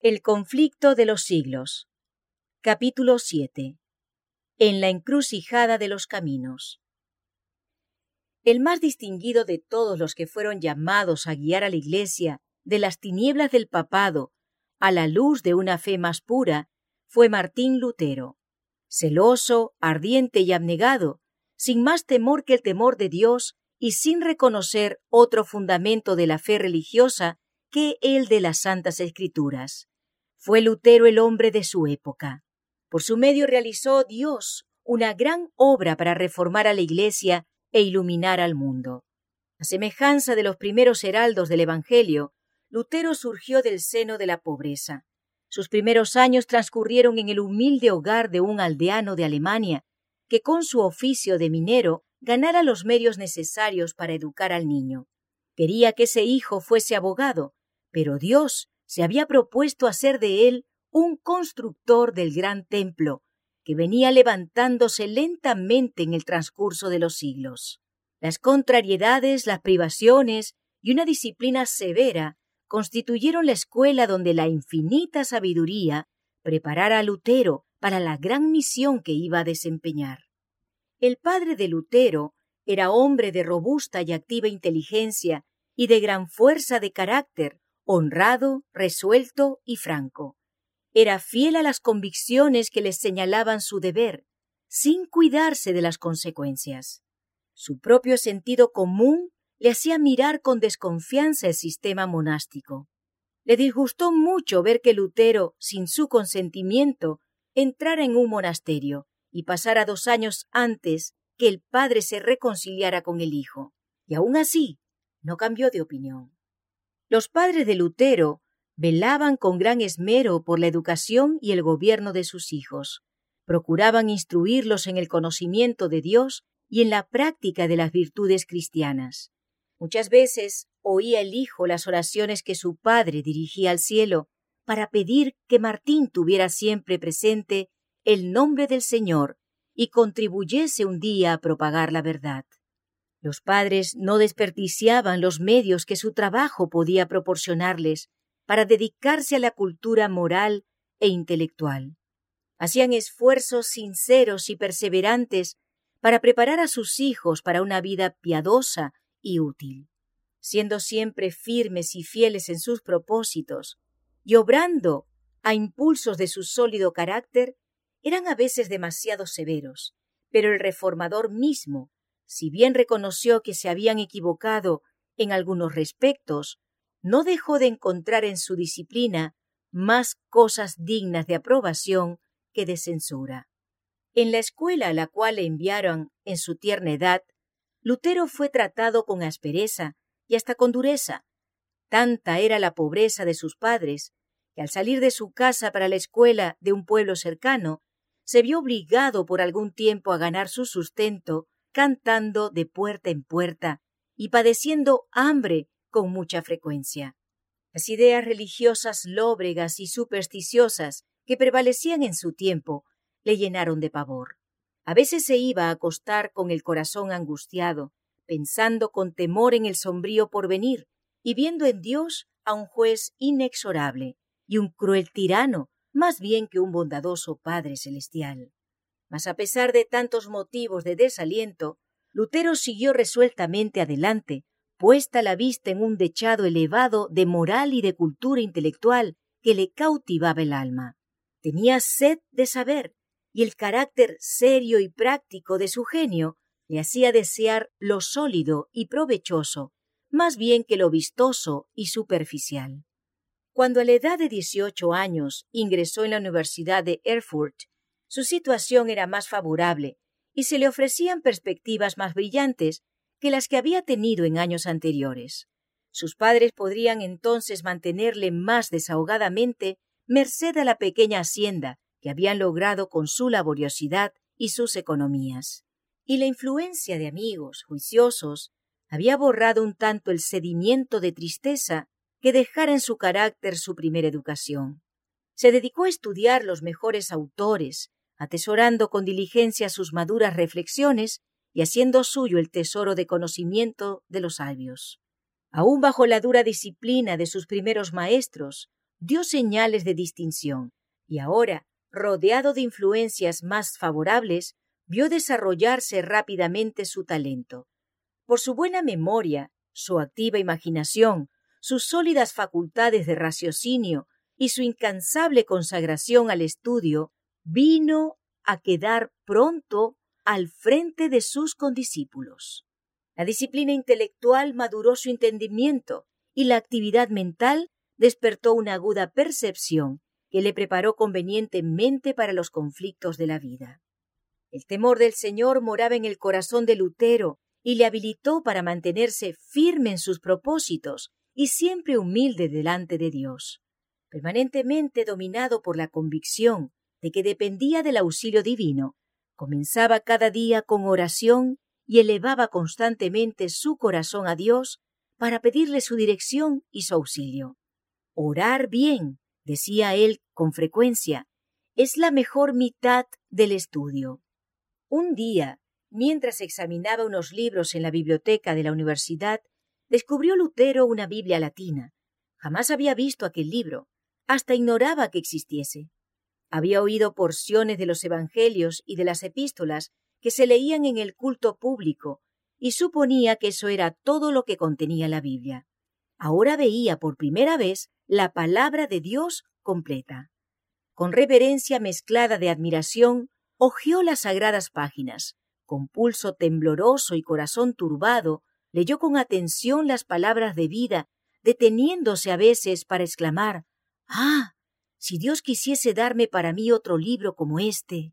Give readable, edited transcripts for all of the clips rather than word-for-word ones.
El conflicto de los siglos. Capítulo 7. En la encrucijada de los caminos. El más distinguido de todos los que fueron llamados a guiar a la Iglesia de las tinieblas del papado a la luz de una fe más pura fue Martín Lutero. Celoso, ardiente y abnegado, sin más temor que el temor de Dios y sin reconocer otro fundamento de la fe religiosa que el de las Santas Escrituras. Fue Lutero el hombre de su época. Por su medio realizó Dios una gran obra para reformar a la Iglesia e iluminar al mundo. A semejanza de los primeros heraldos del Evangelio, Lutero surgió del seno de la pobreza. Sus primeros años transcurrieron en el humilde hogar de un aldeano de Alemania, que con su oficio de minero ganara los medios necesarios para educar al niño. Quería que ese hijo fuese abogado, pero Dios se había propuesto hacer de él un constructor del gran templo, que venía levantándose lentamente en el transcurso de los siglos. Las contrariedades, las privaciones y una disciplina severa constituyeron la escuela donde la infinita sabiduría preparara a Lutero para la gran misión que iba a desempeñar. El padre de Lutero era hombre de robusta y activa inteligencia y de gran fuerza de carácter, honrado, resuelto y franco. Era fiel a las convicciones que le señalaban su deber, sin cuidarse de las consecuencias. Su propio sentido común le hacía mirar con desconfianza el sistema monástico. Le disgustó mucho ver que Lutero, sin su consentimiento, entrara en un monasterio y pasara 2 años antes que el padre se reconciliara con el hijo. Y aún así, no cambió de opinión. Los padres de Lutero velaban con gran esmero por la educación y el gobierno de sus hijos. Procuraban instruirlos en el conocimiento de Dios y en la práctica de las virtudes cristianas. Muchas veces oía el hijo las oraciones que su padre dirigía al cielo para pedir que Martín tuviera siempre presente el nombre del Señor y contribuyese un día a propagar la verdad. Los padres no desperdiciaban los medios que su trabajo podía proporcionarles para dedicarse a la cultura moral e intelectual. Hacían esfuerzos sinceros y perseverantes para preparar a sus hijos para una vida piadosa y útil. Siendo siempre firmes y fieles en sus propósitos y obrando a impulsos de su sólido carácter, eran a veces demasiado severos, pero el reformador mismo, si bien reconoció que se habían equivocado en algunos respectos, no dejó de encontrar en su disciplina más cosas dignas de aprobación que de censura. En la escuela a la cual le enviaron en su tierna edad, Lutero fue tratado con aspereza y hasta con dureza. Tanta era la pobreza de sus padres, que al salir de su casa para la escuela de un pueblo cercano, se vio obligado por algún tiempo a ganar su sustento cantando de puerta en puerta y padeciendo hambre con mucha frecuencia. Las ideas religiosas lóbregas y supersticiosas que prevalecían en su tiempo le llenaron de pavor. A veces se iba a acostar con el corazón angustiado, pensando con temor en el sombrío porvenir y viendo en Dios a un juez inexorable y un cruel tirano más bien que un bondadoso Padre Celestial. Mas a pesar de tantos motivos de desaliento, Lutero siguió resueltamente adelante, puesta la vista en un dechado elevado de moral y de cultura intelectual que le cautivaba el alma. Tenía sed de saber, y el carácter serio y práctico de su genio le hacía desear lo sólido y provechoso, más bien que lo vistoso y superficial. Cuando a la edad de 18 años ingresó en la Universidad de Erfurt, su situación era más favorable y se le ofrecían perspectivas más brillantes que las que había tenido en años anteriores. Sus padres podrían entonces mantenerle más desahogadamente merced a la pequeña hacienda que habían logrado con su laboriosidad y sus economías. Y la influencia de amigos juiciosos había borrado un tanto el sedimiento de tristeza que dejara en su carácter su primera educación. Se dedicó a estudiar los mejores autores, atesorando con diligencia sus maduras reflexiones y haciendo suyo el tesoro de conocimiento de los sabios. Aún bajo la dura disciplina de sus primeros maestros, dio señales de distinción y ahora, rodeado de influencias más favorables, vio desarrollarse rápidamente su talento. Por su buena memoria, su activa imaginación, sus sólidas facultades de raciocinio y su incansable consagración al estudio, vino a quedar pronto al frente de sus condiscípulos. La disciplina intelectual maduró su entendimiento y la actividad mental despertó una aguda percepción que le preparó convenientemente para los conflictos de la vida. El temor del Señor moraba en el corazón de Lutero y le habilitó para mantenerse firme en sus propósitos y siempre humilde delante de Dios. Permanentemente dominado por la convicción de que dependía del auxilio divino, comenzaba cada día con oración y elevaba constantemente su corazón a Dios para pedirle su dirección y su auxilio. Orar bien, decía él con frecuencia, es la mejor mitad del estudio. Un día, mientras examinaba unos libros en la biblioteca de la universidad, descubrió Lutero una Biblia latina. Jamás había visto aquel libro, hasta ignoraba que existiese. Había oído porciones de los evangelios y de las epístolas que se leían en el culto público y suponía que eso era todo lo que contenía la Biblia. Ahora veía por primera vez la palabra de Dios completa. Con reverencia mezclada de admiración, hojeó las sagradas páginas. Con pulso tembloroso y corazón turbado, leyó con atención las palabras de vida, deteniéndose a veces para exclamar: «¡Ah! Si Dios quisiese darme para mí otro libro como este».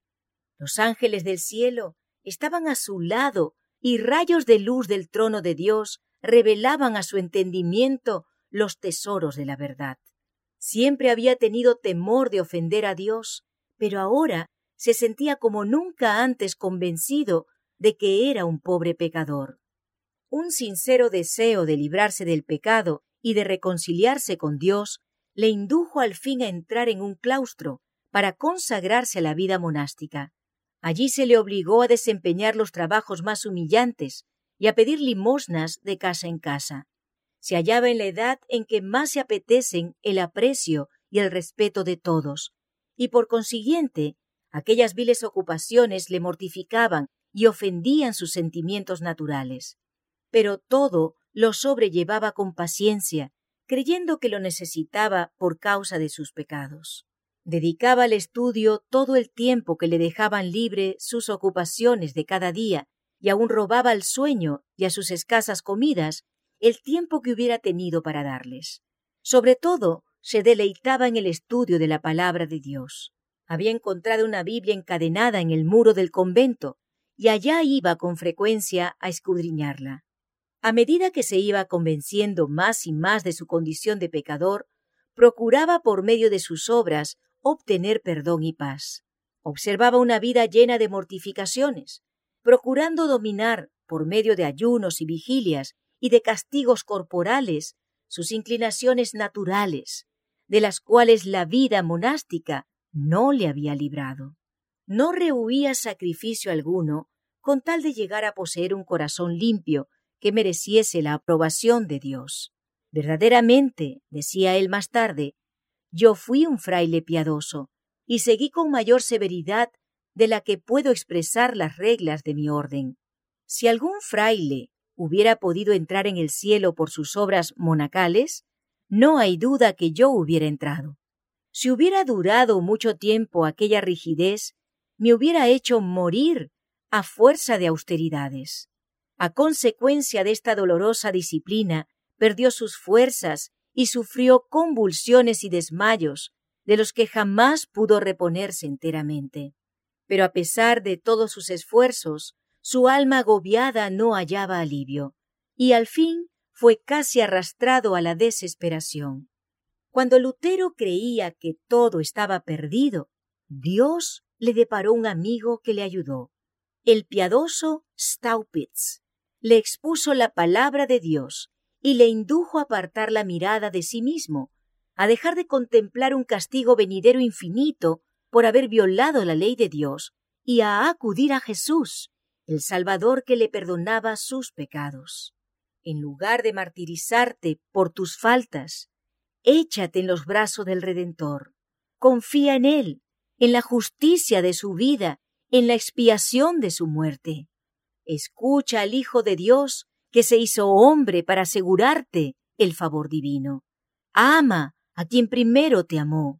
Los ángeles del cielo estaban a su lado y rayos de luz del trono de Dios revelaban a su entendimiento los tesoros de la verdad. Siempre había tenido temor de ofender a Dios, pero ahora se sentía como nunca antes convencido de que era un pobre pecador. Un sincero deseo de librarse del pecado y de reconciliarse con Dios le indujo al fin a entrar en un claustro para consagrarse a la vida monástica. Allí se le obligó a desempeñar los trabajos más humillantes y a pedir limosnas de casa en casa. Se hallaba en la edad en que más se apetecen el aprecio y el respeto de todos, y por consiguiente, aquellas viles ocupaciones le mortificaban y ofendían sus sentimientos naturales. Pero todo lo sobrellevaba con paciencia, creyendo que lo necesitaba por causa de sus pecados. Dedicaba al estudio todo el tiempo que le dejaban libre sus ocupaciones de cada día, y aún robaba al sueño y a sus escasas comidas el tiempo que hubiera tenido para darles. Sobre todo, se deleitaba en el estudio de la palabra de Dios. Había encontrado una Biblia encadenada en el muro del convento, y allá iba con frecuencia a escudriñarla. A medida que se iba convenciendo más y más de su condición de pecador, procuraba por medio de sus obras obtener perdón y paz. Observaba una vida llena de mortificaciones, procurando dominar, por medio de ayunos y vigilias y de castigos corporales, sus inclinaciones naturales, de las cuales la vida monástica no le había librado. No rehuía sacrificio alguno con tal de llegar a poseer un corazón limpio que mereciese la aprobación de Dios. Verdaderamente, decía él más tarde, yo fui un fraile piadoso y seguí con mayor severidad de la que puedo expresar las reglas de mi orden. Si algún fraile hubiera podido entrar en el cielo por sus obras monacales, no hay duda que yo hubiera entrado. Si hubiera durado mucho tiempo aquella rigidez, me hubiera hecho morir a fuerza de austeridades. A consecuencia de esta dolorosa disciplina, perdió sus fuerzas y sufrió convulsiones y desmayos, de los que jamás pudo reponerse enteramente. Pero a pesar de todos sus esfuerzos, su alma agobiada no hallaba alivio, y al fin fue casi arrastrado a la desesperación. Cuando Lutero creía que todo estaba perdido, Dios le deparó un amigo que le ayudó. El piadoso Staupitz le expuso la palabra de Dios y le indujo a apartar la mirada de sí mismo, a dejar de contemplar un castigo venidero infinito por haber violado la ley de Dios y a acudir a Jesús, el Salvador que le perdonaba sus pecados. En lugar de martirizarte por tus faltas, échate en los brazos del Redentor. Confía en Él, en la justicia de su vida, en la expiación de su muerte. Escucha al Hijo de Dios que se hizo hombre para asegurarte el favor divino. Ama a quien primero te amó.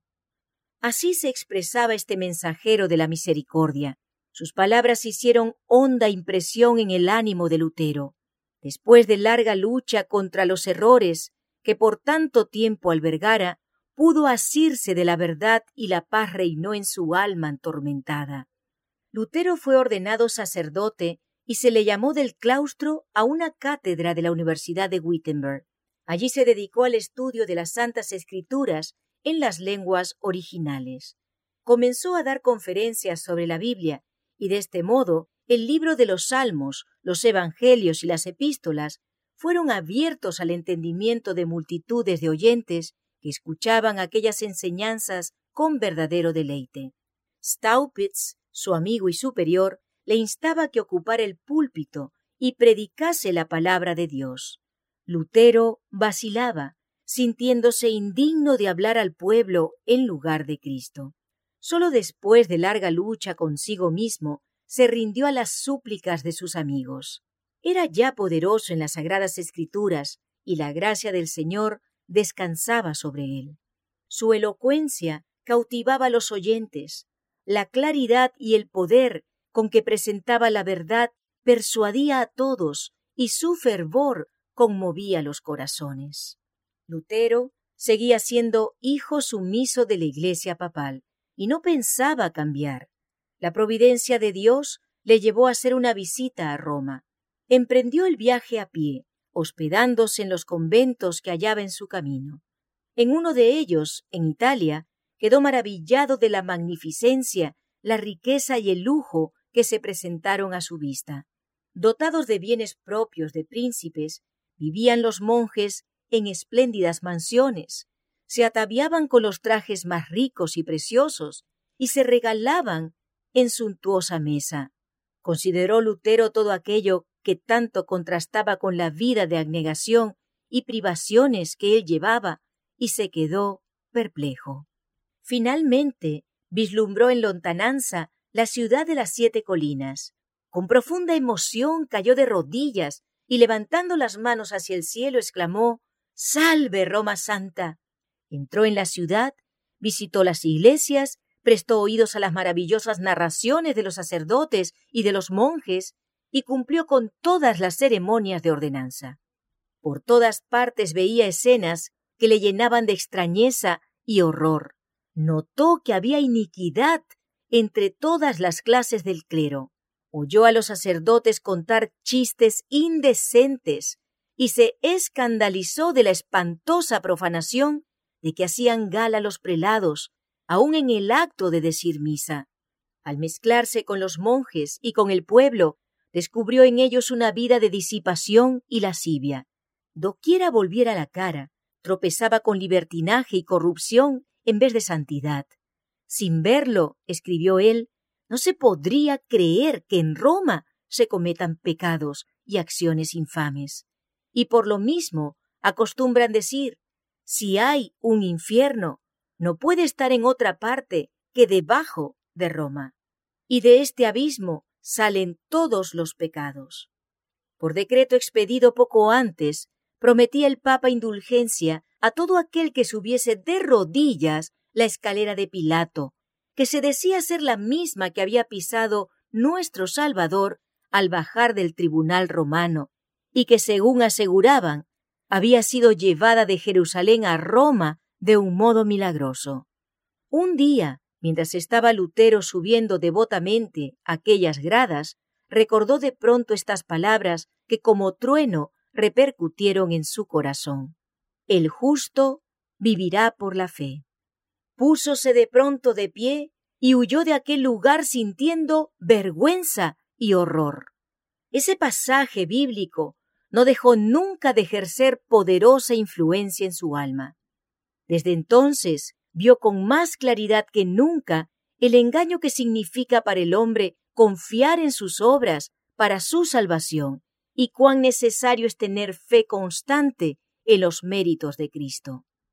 Así se expresaba este mensajero de la misericordia. Sus palabras hicieron honda impresión en el ánimo de Lutero. Después de larga lucha contra los errores que por tanto tiempo albergara, pudo asirse de la verdad y la paz reinó en su alma atormentada. Lutero fue ordenado sacerdote y se le llamó del claustro a una cátedra de la Universidad de Wittenberg. Allí se dedicó al estudio de las Santas Escrituras en las lenguas originales. Comenzó a dar conferencias sobre la Biblia y de este modo el libro de los Salmos, los Evangelios y las Epístolas fueron abiertos al entendimiento de multitudes de oyentes que escuchaban aquellas enseñanzas con verdadero deleite. Staupitz, su amigo y superior, le instaba a que ocupara el púlpito y predicase la palabra de Dios. Lutero vacilaba, sintiéndose indigno de hablar al pueblo en lugar de Cristo. Solo después de larga lucha consigo mismo, se rindió a las súplicas de sus amigos. Era ya poderoso en las Sagradas Escrituras y la gracia del Señor descansaba sobre él. Su elocuencia cautivaba a los oyentes. La claridad y el poder con que presentaba la verdad persuadía a todos y su fervor conmovía los corazones. Lutero seguía siendo hijo sumiso de la Iglesia papal y no pensaba cambiar. La providencia de Dios le llevó a hacer una visita a Roma. Emprendió el viaje a pie, hospedándose en los conventos que hallaba en su camino. En uno de ellos, en Italia, quedó maravillado de la magnificencia, la riqueza y el lujo que se presentaron a su vista. Dotados de bienes propios de príncipes, vivían los monjes en espléndidas mansiones, se ataviaban con los trajes más ricos y preciosos y se regalaban en suntuosa mesa. Consideró Lutero todo aquello que tanto contrastaba con la vida de abnegación y privaciones que él llevaba y se quedó perplejo. Finalmente vislumbró en lontananza la ciudad de las 7 colinas. Con profunda emoción cayó de rodillas y levantando las manos hacia el cielo exclamó: «¡Salve, Roma Santa!». Entró en la ciudad, visitó las iglesias, prestó oídos a las maravillosas narraciones de los sacerdotes y de los monjes y cumplió con todas las ceremonias de ordenanza. Por todas partes veía escenas que le llenaban de extrañeza y horror. Notó que había iniquidad entre todas las clases del clero. Oyó a los sacerdotes contar chistes indecentes y se escandalizó de la espantosa profanación de que hacían gala los prelados, aun en el acto de decir misa. Al mezclarse con los monjes y con el pueblo, descubrió en ellos una vida de disipación y lascivia. Doquiera volviera la cara, tropezaba con libertinaje y corrupción en vez de santidad. Sin verlo, escribió él, no se podría creer que en Roma se cometan pecados y acciones infames. Y por lo mismo acostumbran decir, si hay un infierno, no puede estar en otra parte que debajo de Roma. Y de este abismo salen todos los pecados. Por decreto expedido poco antes, prometía el Papa indulgencia a todo aquel que subiese de rodillas la escalera de Pilato, que se decía ser la misma que había pisado nuestro Salvador al bajar del tribunal romano, y que, según aseguraban, había sido llevada de Jerusalén a Roma de un modo milagroso. Un día, mientras estaba Lutero subiendo devotamente aquellas gradas, recordó de pronto estas palabras que como trueno repercutieron en su corazón. El justo vivirá por la fe. Púsose de pronto de pie y huyó de aquel lugar sintiendo vergüenza y horror. Ese pasaje bíblico no dejó nunca de ejercer poderosa influencia en su alma. Desde entonces vio con más claridad que nunca el engaño que significa para el hombre confiar en sus obras para su salvación y cuán necesario es tener fe constante en los méritos de Cristo.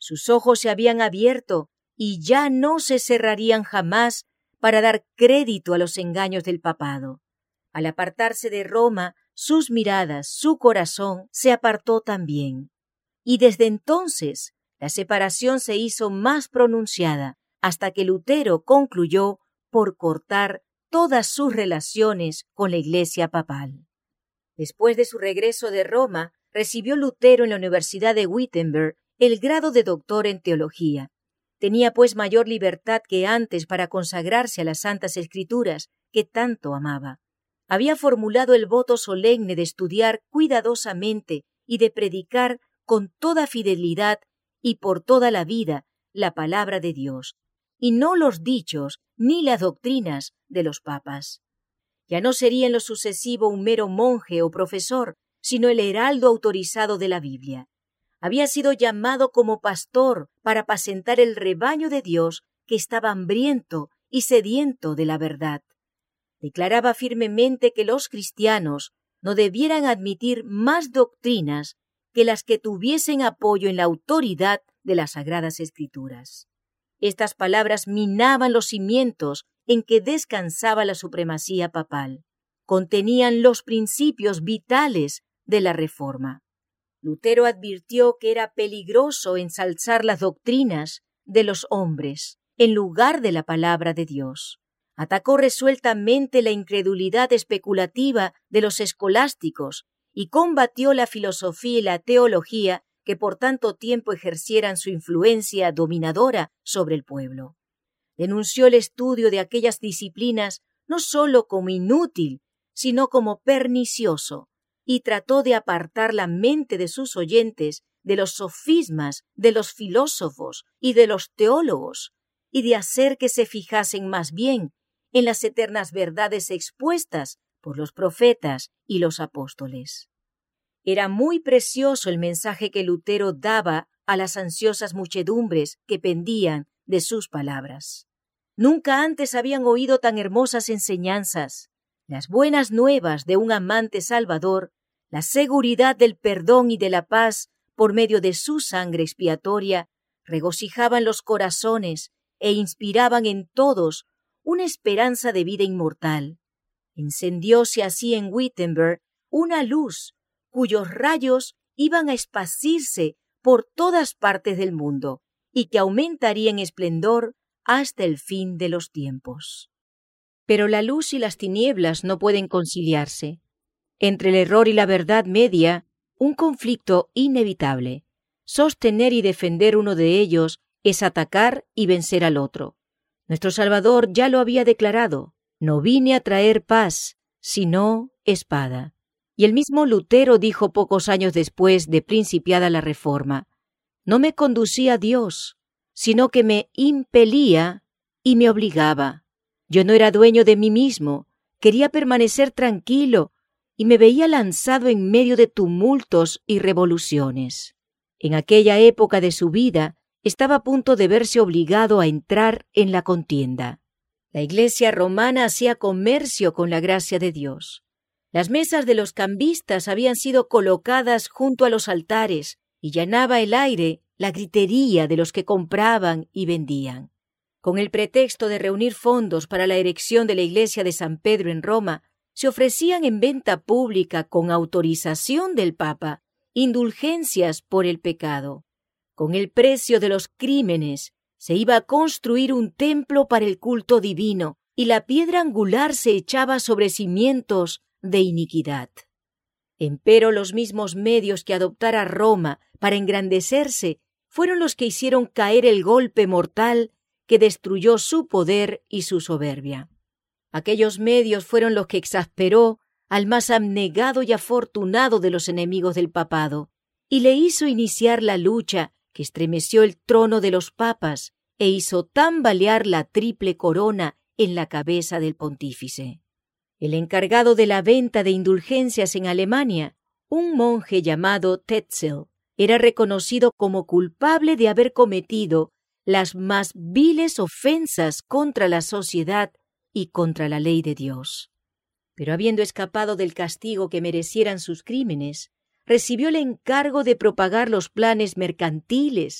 Sus ojos se habían abierto y ya no se cerrarían jamás para dar crédito a los engaños del papado. Al apartarse de Roma, sus miradas, su corazón se apartó también. Y desde entonces la separación se hizo más pronunciada hasta que Lutero concluyó por cortar todas sus relaciones con la Iglesia papal. Después de su regreso de Roma, recibió Lutero en la Universidad de Wittenberg el grado de doctor en teología. Tenía pues mayor libertad que antes para consagrarse a las Santas Escrituras, que tanto amaba. Había formulado el voto solemne de estudiar cuidadosamente y de predicar con toda fidelidad y por toda la vida la palabra de Dios, y no los dichos ni las doctrinas de los papas. Ya no sería en lo sucesivo un mero monje o profesor, sino el heraldo autorizado de la Biblia. Había sido llamado como pastor para apacentar el rebaño de Dios que estaba hambriento y sediento de la verdad. Declaraba firmemente que los cristianos no debieran admitir más doctrinas que las que tuviesen apoyo en la autoridad de las Sagradas Escrituras. Estas palabras minaban los cimientos en que descansaba la supremacía papal. Contenían los principios vitales de la Reforma. Lutero advirtió que era peligroso ensalzar las doctrinas de los hombres en lugar de la palabra de Dios. Atacó resueltamente la incredulidad especulativa de los escolásticos y combatió la filosofía y la teología que por tanto tiempo ejercieran su influencia dominadora sobre el pueblo. Denunció el estudio de aquellas disciplinas no sólo como inútil, sino como pernicioso, y trató de apartar la mente de sus oyentes de los sofismas de los filósofos y de los teólogos, y de hacer que se fijasen más bien en las eternas verdades expuestas por los profetas y los apóstoles. Era muy precioso el mensaje que Lutero daba a las ansiosas muchedumbres que pendían de sus palabras. Nunca antes habían oído tan hermosas enseñanzas. Las buenas nuevas de un amante Salvador, la seguridad del perdón y de la paz por medio de su sangre expiatoria, regocijaban los corazones e inspiraban en todos una esperanza de vida inmortal. Encendióse así en Wittenberg una luz cuyos rayos iban a esparcirse por todas partes del mundo y que aumentaría en esplendor hasta el fin de los tiempos. Pero la luz y las tinieblas no pueden conciliarse. Entre el error y la verdad media, un conflicto inevitable. Sostener y defender uno de ellos es atacar y vencer al otro. Nuestro Salvador ya lo había declarado: no vine a traer paz, sino espada. Y el mismo Lutero dijo pocos años después de principiada la Reforma: no me conducía a Dios, sino que me impelía y me obligaba. Yo no era dueño de mí mismo, quería permanecer tranquilo y me veía lanzado en medio de tumultos y revoluciones. En aquella época de su vida estaba a punto de verse obligado a entrar en la contienda. La Iglesia romana hacía comercio con la gracia de Dios. Las mesas de los cambistas habían sido colocadas junto a los altares y llenaba el aire la gritería de los que compraban y vendían. Con el pretexto de reunir fondos para la erección de la iglesia de San Pedro en Roma, se ofrecían en venta pública con autorización del Papa indulgencias por el pecado. Con el precio de los crímenes se iba a construir un templo para el culto divino y la piedra angular se echaba sobre cimientos de iniquidad. Empero los mismos medios que adoptara Roma para engrandecerse fueron los que hicieron caer el golpe mortal que destruyó su poder y su soberbia. Aquellos medios fueron los que exasperó al más abnegado y afortunado de los enemigos del papado, y le hizo iniciar la lucha que estremeció el trono de los papas e hizo tambalear la triple corona en la cabeza del pontífice. El encargado de la venta de indulgencias en Alemania, un monje llamado Tetzel, era reconocido como culpable de haber cometido las más viles ofensas contra la sociedad y contra la ley de Dios. Pero habiendo escapado del castigo que merecieran sus crímenes, recibió el encargo de propagar los planes mercantiles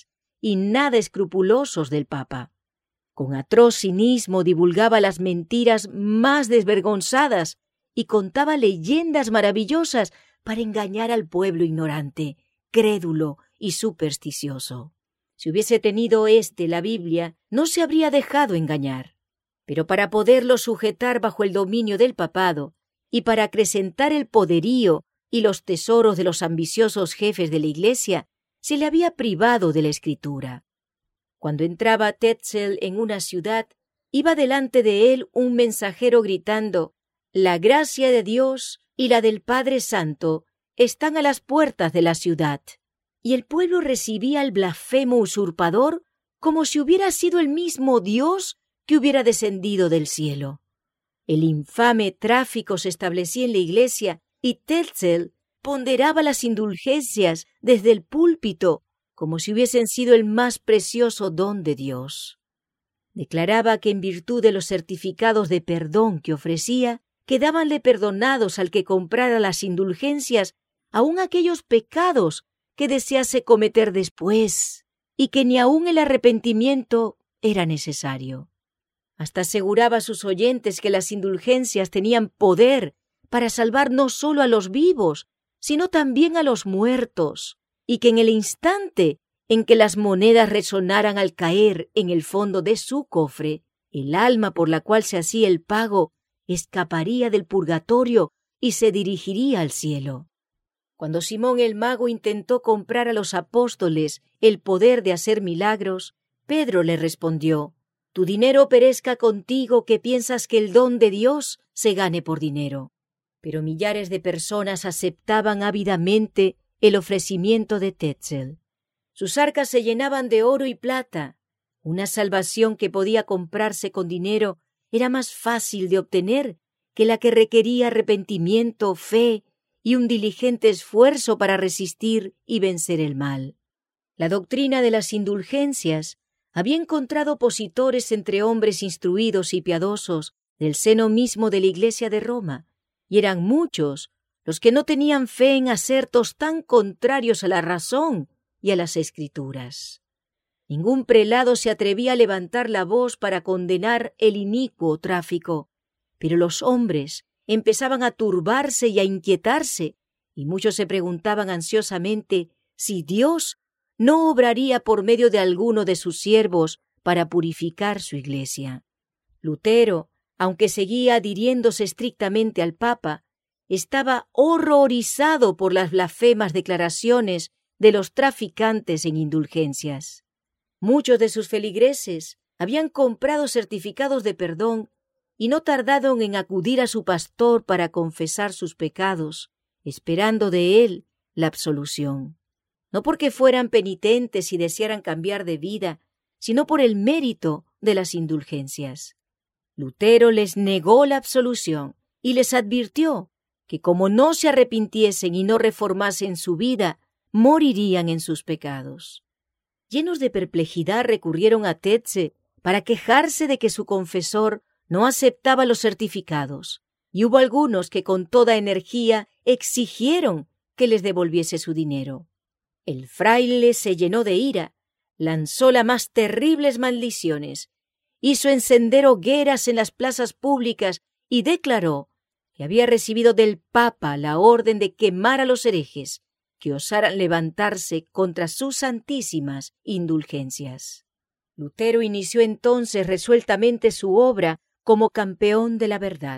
y nada escrupulosos del Papa. Con atroz cinismo divulgaba las mentiras más desvergonzadas y contaba leyendas maravillosas para engañar al pueblo ignorante, crédulo y supersticioso. Si hubiese tenido la Biblia, no se habría dejado engañar. Pero para poderlo sujetar bajo el dominio del papado y para acrecentar el poderío y los tesoros de los ambiciosos jefes de la Iglesia, se le había privado de la Escritura. Cuando entraba Tetzel en una ciudad, iba delante de él un mensajero gritando: «La gracia de Dios y la del Padre Santo están a las puertas de la ciudad». Y el pueblo recibía al blasfemo usurpador como si hubiera sido el mismo Dios que hubiera descendido del cielo. El infame tráfico se establecía en la iglesia y Tetzel ponderaba las indulgencias desde el púlpito como si hubiesen sido el más precioso don de Dios. Declaraba que en virtud de los certificados de perdón que ofrecía, quedábanle perdonados al que comprara las indulgencias aun aquellos pecados que desease cometer después, y que ni aun el arrepentimiento era necesario. Hasta aseguraba a sus oyentes que las indulgencias tenían poder para salvar no solo a los vivos, sino también a los muertos, y que en el instante en que las monedas resonaran al caer en el fondo de su cofre, el alma por la cual se hacía el pago escaparía del purgatorio y se dirigiría al cielo. Cuando Simón el mago intentó comprar a los apóstoles el poder de hacer milagros, Pedro le respondió: «Tu dinero perezca contigo, que piensas que el don de Dios se gane por dinero». Pero millares de personas aceptaban ávidamente el ofrecimiento de Tetzel. Sus arcas se llenaban de oro y plata. Una salvación que podía comprarse con dinero era más fácil de obtener que la que requería arrepentimiento, fe y un diligente esfuerzo para resistir y vencer el mal. La doctrina de las indulgencias había encontrado opositores entre hombres instruidos y piadosos del seno mismo de la Iglesia de Roma, y eran muchos los que no tenían fe en acertos tan contrarios a la razón y a las Escrituras. Ningún prelado se atrevía a levantar la voz para condenar el inicuo tráfico, pero los hombres empezaban a turbarse y a inquietarse, y muchos se preguntaban ansiosamente si Dios no obraría por medio de alguno de sus siervos para purificar su iglesia. Lutero, aunque seguía adhiriéndose estrictamente al Papa, estaba horrorizado por las blasfemas declaraciones de los traficantes en indulgencias. Muchos de sus feligreses habían comprado certificados de perdón y no tardaron en acudir a su pastor para confesar sus pecados, esperando de él la absolución. No porque fueran penitentes y desearan cambiar de vida, sino por el mérito de las indulgencias. Lutero les negó la absolución y les advirtió que como no se arrepintiesen y no reformasen su vida, morirían en sus pecados. Llenos de perplejidad recurrieron a Tetzel para quejarse de que su confesor no aceptaba los certificados, y hubo algunos que con toda energía exigieron que les devolviese su dinero. El fraile se llenó de ira, lanzó las más terribles maldiciones, hizo encender hogueras en las plazas públicas y declaró que había recibido del Papa la orden de quemar a los herejes que osaran levantarse contra sus santísimas indulgencias. Lutero inició entonces resueltamente su obra como campeón de la verdad.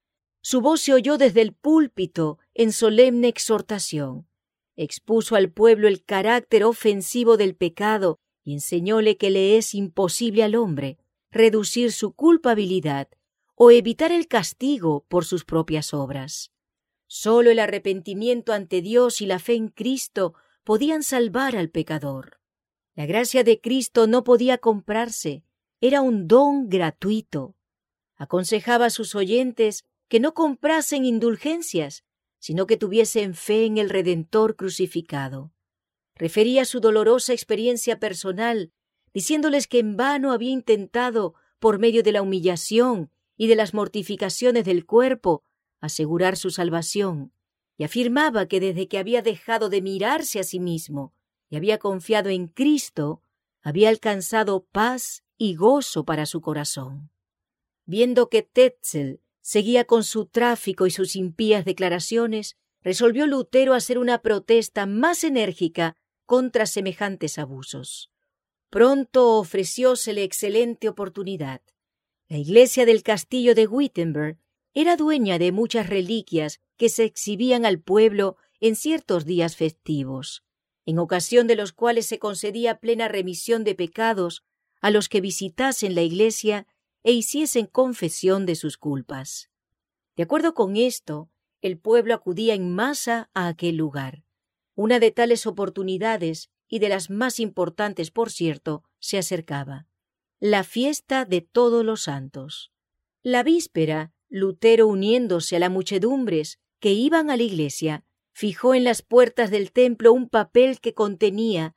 Su voz se oyó desde el púlpito en solemne exhortación. Expuso al pueblo el carácter ofensivo del pecado y enseñóle que le es imposible al hombre reducir su culpabilidad o evitar el castigo por sus propias obras. Solo el arrepentimiento ante Dios y la fe en Cristo podían salvar al pecador. La gracia de Cristo no podía comprarse, era un don gratuito. Aconsejaba a sus oyentes que no comprasen indulgencias, sino que tuviesen fe en el Redentor crucificado. Refería su dolorosa experiencia personal, diciéndoles que en vano había intentado, por medio de la humillación y de las mortificaciones del cuerpo, asegurar su salvación, y afirmaba que desde que había dejado de mirarse a sí mismo y había confiado en Cristo, había alcanzado paz y gozo para su corazón. Viendo que Tetzel seguía con su tráfico y sus impías declaraciones, resolvió Lutero hacer una protesta más enérgica contra semejantes abusos. Pronto ofreciósele excelente oportunidad. La iglesia del castillo de Wittenberg era dueña de muchas reliquias que se exhibían al pueblo en ciertos días festivos, en ocasión de los cuales se concedía plena remisión de pecados a los que visitasen la iglesia e hiciesen confesión de sus culpas. De acuerdo con esto, el pueblo acudía en masa a aquel lugar. Una de tales oportunidades, y de las más importantes, por cierto, se acercaba: la fiesta de Todos los Santos. La víspera, Lutero, uniéndose a las muchedumbres que iban a la iglesia, fijó en las puertas del templo un papel que contenía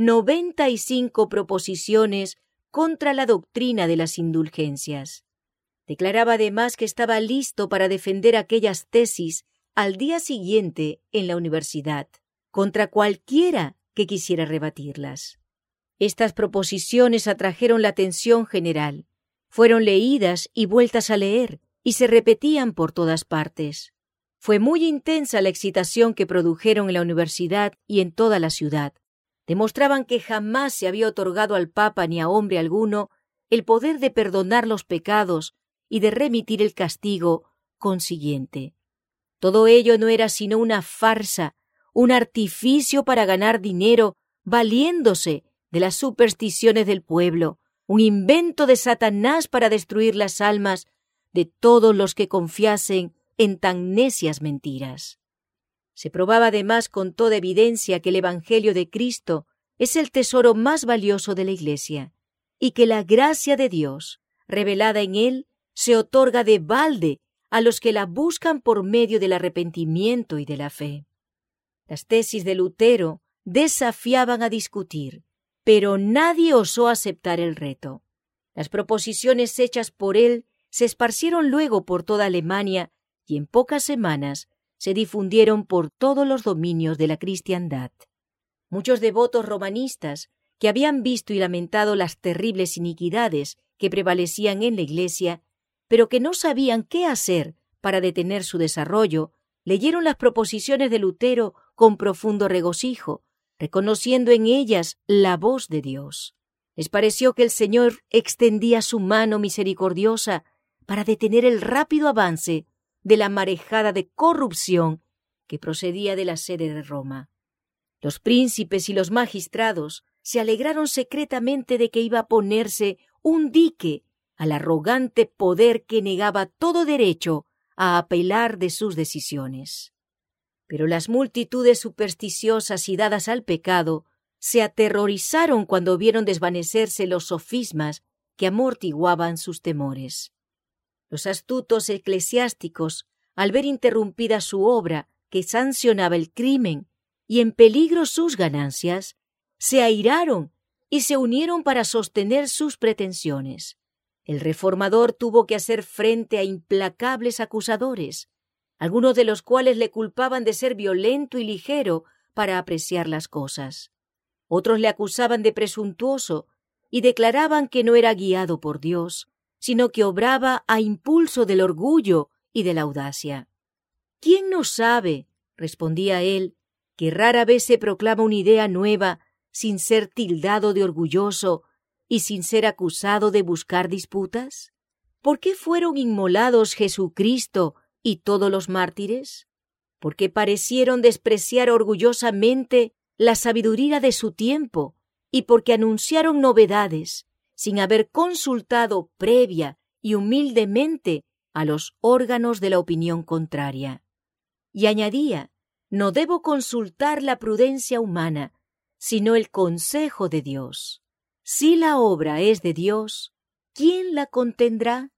95 proposiciones contra la doctrina de las indulgencias. Declaraba además que estaba listo para defender aquellas tesis al día siguiente en la universidad, contra cualquiera que quisiera rebatirlas. Estas proposiciones atrajeron la atención general, fueron leídas y vueltas a leer, y se repetían por todas partes. Fue muy intensa la excitación que produjeron en la universidad y en toda la ciudad. Demostraban que jamás se había otorgado al Papa ni a hombre alguno el poder de perdonar los pecados y de remitir el castigo consiguiente. Todo ello no era sino una farsa, un artificio para ganar dinero valiéndose de las supersticiones del pueblo, un invento de Satanás para destruir las almas de todos los que confiasen en tan necias mentiras. Se probaba además con toda evidencia que el Evangelio de Cristo es el tesoro más valioso de la Iglesia, y que la gracia de Dios, revelada en él, se otorga de balde a los que la buscan por medio del arrepentimiento y de la fe. Las tesis de Lutero desafiaban a discutir, pero nadie osó aceptar el reto. Las proposiciones hechas por él se esparcieron luego por toda Alemania y en pocas semanas se difundieron por todos los dominios de la cristiandad. Muchos devotos romanistas, que habían visto y lamentado las terribles iniquidades que prevalecían en la Iglesia, pero que no sabían qué hacer para detener su desarrollo, leyeron las proposiciones de Lutero con profundo regocijo, reconociendo en ellas la voz de Dios. Les pareció que el Señor extendía su mano misericordiosa para detener el rápido avance de la marejada de corrupción que procedía de la sede de Roma. Los príncipes y los magistrados se alegraron secretamente de que iba a ponerse un dique al arrogante poder que negaba todo derecho a apelar de sus decisiones. Pero las multitudes supersticiosas y dadas al pecado se aterrorizaron cuando vieron desvanecerse los sofismas que amortiguaban sus temores. Los astutos eclesiásticos, al ver interrumpida su obra que sancionaba el crimen y en peligro sus ganancias, se airaron y se unieron para sostener sus pretensiones. El reformador tuvo que hacer frente a implacables acusadores, algunos de los cuales le culpaban de ser violento y ligero para apreciar las cosas. Otros le acusaban de presuntuoso y declaraban que no era guiado por Dios, sino que obraba a impulso del orgullo y de la audacia. ¿Quién no sabe, respondía él, que rara vez se proclama una idea nueva sin ser tildado de orgulloso y sin ser acusado de buscar disputas? ¿Por qué fueron inmolados Jesucristo y todos los mártires? Porque parecieron despreciar orgullosamente la sabiduría de su tiempo y porque anunciaron novedades sin haber consultado previa y humildemente a los órganos de la opinión contraria. Y añadía: no debo consultar la prudencia humana, sino el consejo de Dios. Si la obra es de Dios, ¿quién la contendrá?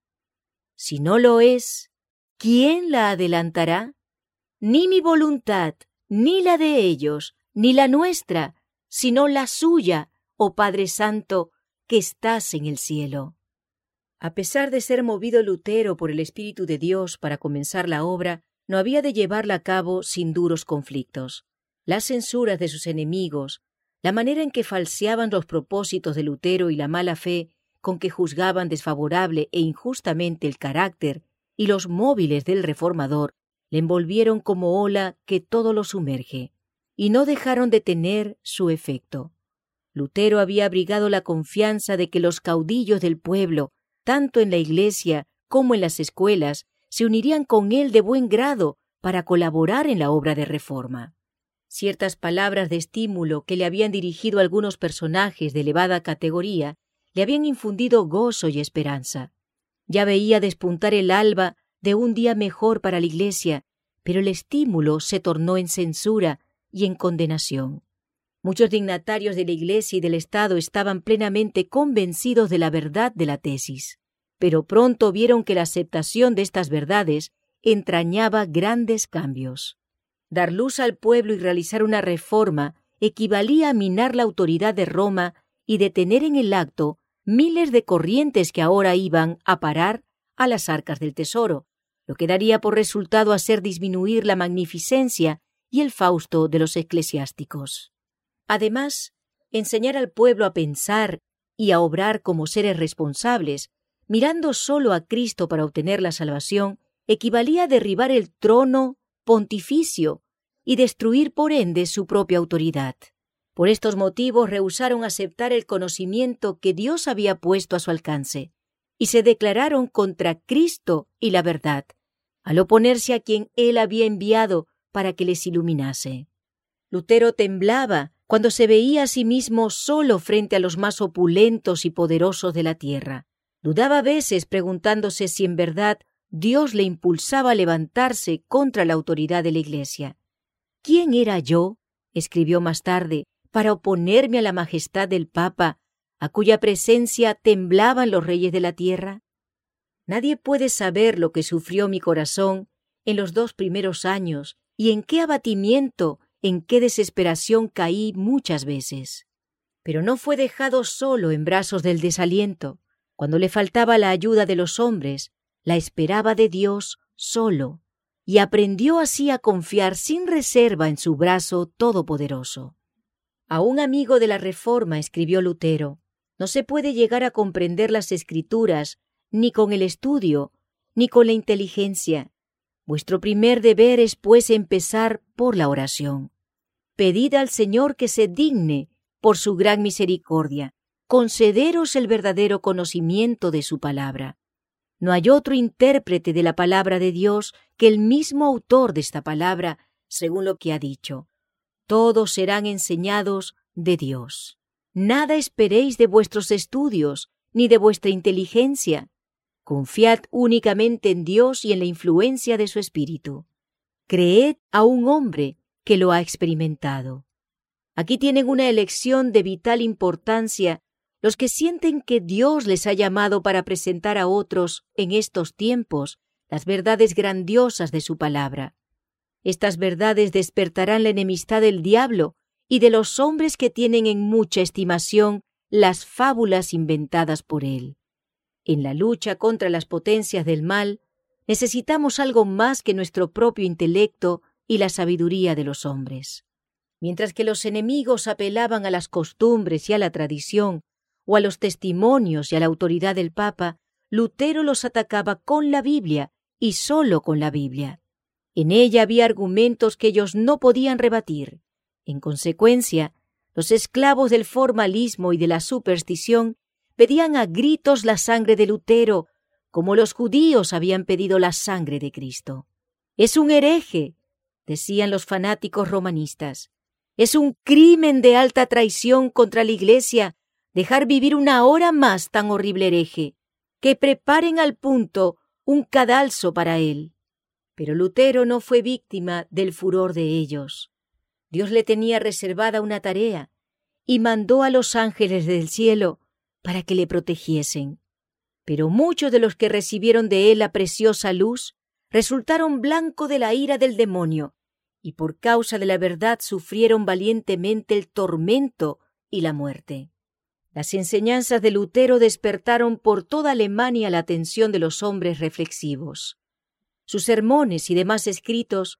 Si no lo es, ¿quién la adelantará? Ni mi voluntad, ni la de ellos, ni la nuestra, sino la suya, oh Padre Santo, que estás en el cielo. A pesar de ser movido Lutero por el Espíritu de Dios para comenzar la obra, no había de llevarla a cabo sin duros conflictos. Las censuras de sus enemigos, la manera en que falseaban los propósitos de Lutero y la mala fe con que juzgaban desfavorable e injustamente el carácter y los móviles del reformador, le envolvieron como ola que todo lo sumerge, y no dejaron de tener su efecto. Lutero había abrigado la confianza de que los caudillos del pueblo, tanto en la iglesia como en las escuelas, se unirían con él de buen grado para colaborar en la obra de reforma. Ciertas palabras de estímulo que le habían dirigido algunos personajes de elevada categoría le habían infundido gozo y esperanza. Ya veía despuntar el alba de un día mejor para la iglesia, pero el estímulo se tornó en censura y en condenación. Muchos dignatarios de la iglesia y del Estado estaban plenamente convencidos de la verdad de la tesis, pero pronto vieron que la aceptación de estas verdades entrañaba grandes cambios. Dar luz al pueblo y realizar una reforma equivalía a minar la autoridad de Roma y detener en el acto miles de corrientes que ahora iban a parar a las arcas del tesoro, lo que daría por resultado hacer disminuir la magnificencia y el fausto de los eclesiásticos. Además, enseñar al pueblo a pensar y a obrar como seres responsables, mirando solo a Cristo para obtener la salvación, equivalía a derribar el trono pontificio y destruir por ende su propia autoridad. Por estos motivos rehusaron aceptar el conocimiento que Dios había puesto a su alcance y se declararon contra Cristo y la verdad, al oponerse a quien Él había enviado para que les iluminase. Lutero temblaba cuando se veía a sí mismo solo frente a los más opulentos y poderosos de la tierra. Dudaba a veces preguntándose si en verdad Dios le impulsaba a levantarse contra la autoridad de la Iglesia. ¿Quién era yo?, escribió más tarde, para oponerme a la majestad del Papa, a cuya presencia temblaban los reyes de la tierra. Nadie puede saber lo que sufrió mi corazón en los 2 primeros años y en qué abatimiento, en qué desesperación caí muchas veces. Pero no fue dejado solo en brazos del desaliento. Cuando le faltaba la ayuda de los hombres, la esperaba de Dios solo, y aprendió así a confiar sin reserva en su brazo todopoderoso. A un amigo de la Reforma escribió Lutero: no se puede llegar a comprender las Escrituras ni con el estudio, ni con la inteligencia. Vuestro primer deber es, pues, empezar por la oración. Pedid al Señor que se digne, por su gran misericordia, concederos el verdadero conocimiento de su palabra. No hay otro intérprete de la palabra de Dios que el mismo autor de esta palabra, según lo que ha dicho. Todos serán enseñados de Dios. Nada esperéis de vuestros estudios, ni de vuestra inteligencia. Confiad únicamente en Dios y en la influencia de su Espíritu. Creed a un hombre que lo ha experimentado. Aquí tienen una elección de vital importancia los que sienten que Dios les ha llamado para presentar a otros en estos tiempos las verdades grandiosas de su palabra. Estas verdades despertarán la enemistad del diablo y de los hombres que tienen en mucha estimación las fábulas inventadas por él. En la lucha contra las potencias del mal, necesitamos algo más que nuestro propio intelecto y la sabiduría de los hombres. Mientras que los enemigos apelaban a las costumbres y a la tradición, o a los testimonios y a la autoridad del Papa, Lutero los atacaba con la Biblia y solo con la Biblia. En ella había argumentos que ellos no podían rebatir. En consecuencia, los esclavos del formalismo y de la superstición pedían a gritos la sangre de Lutero, como los judíos habían pedido la sangre de Cristo. «Es un hereje», decían los fanáticos romanistas. «Es un crimen de alta traición contra la Iglesia dejar vivir una hora más tan horrible hereje. Que preparen al punto un cadalso para él». Pero Lutero no fue víctima del furor de ellos. Dios le tenía reservada una tarea y mandó a los ángeles del cielo para que le protegiesen. Pero muchos de los que recibieron de él la preciosa luz resultaron blanco de la ira del demonio y por causa de la verdad sufrieron valientemente el tormento y la muerte. Las enseñanzas de Lutero despertaron por toda Alemania la atención de los hombres reflexivos. Sus sermones y demás escritos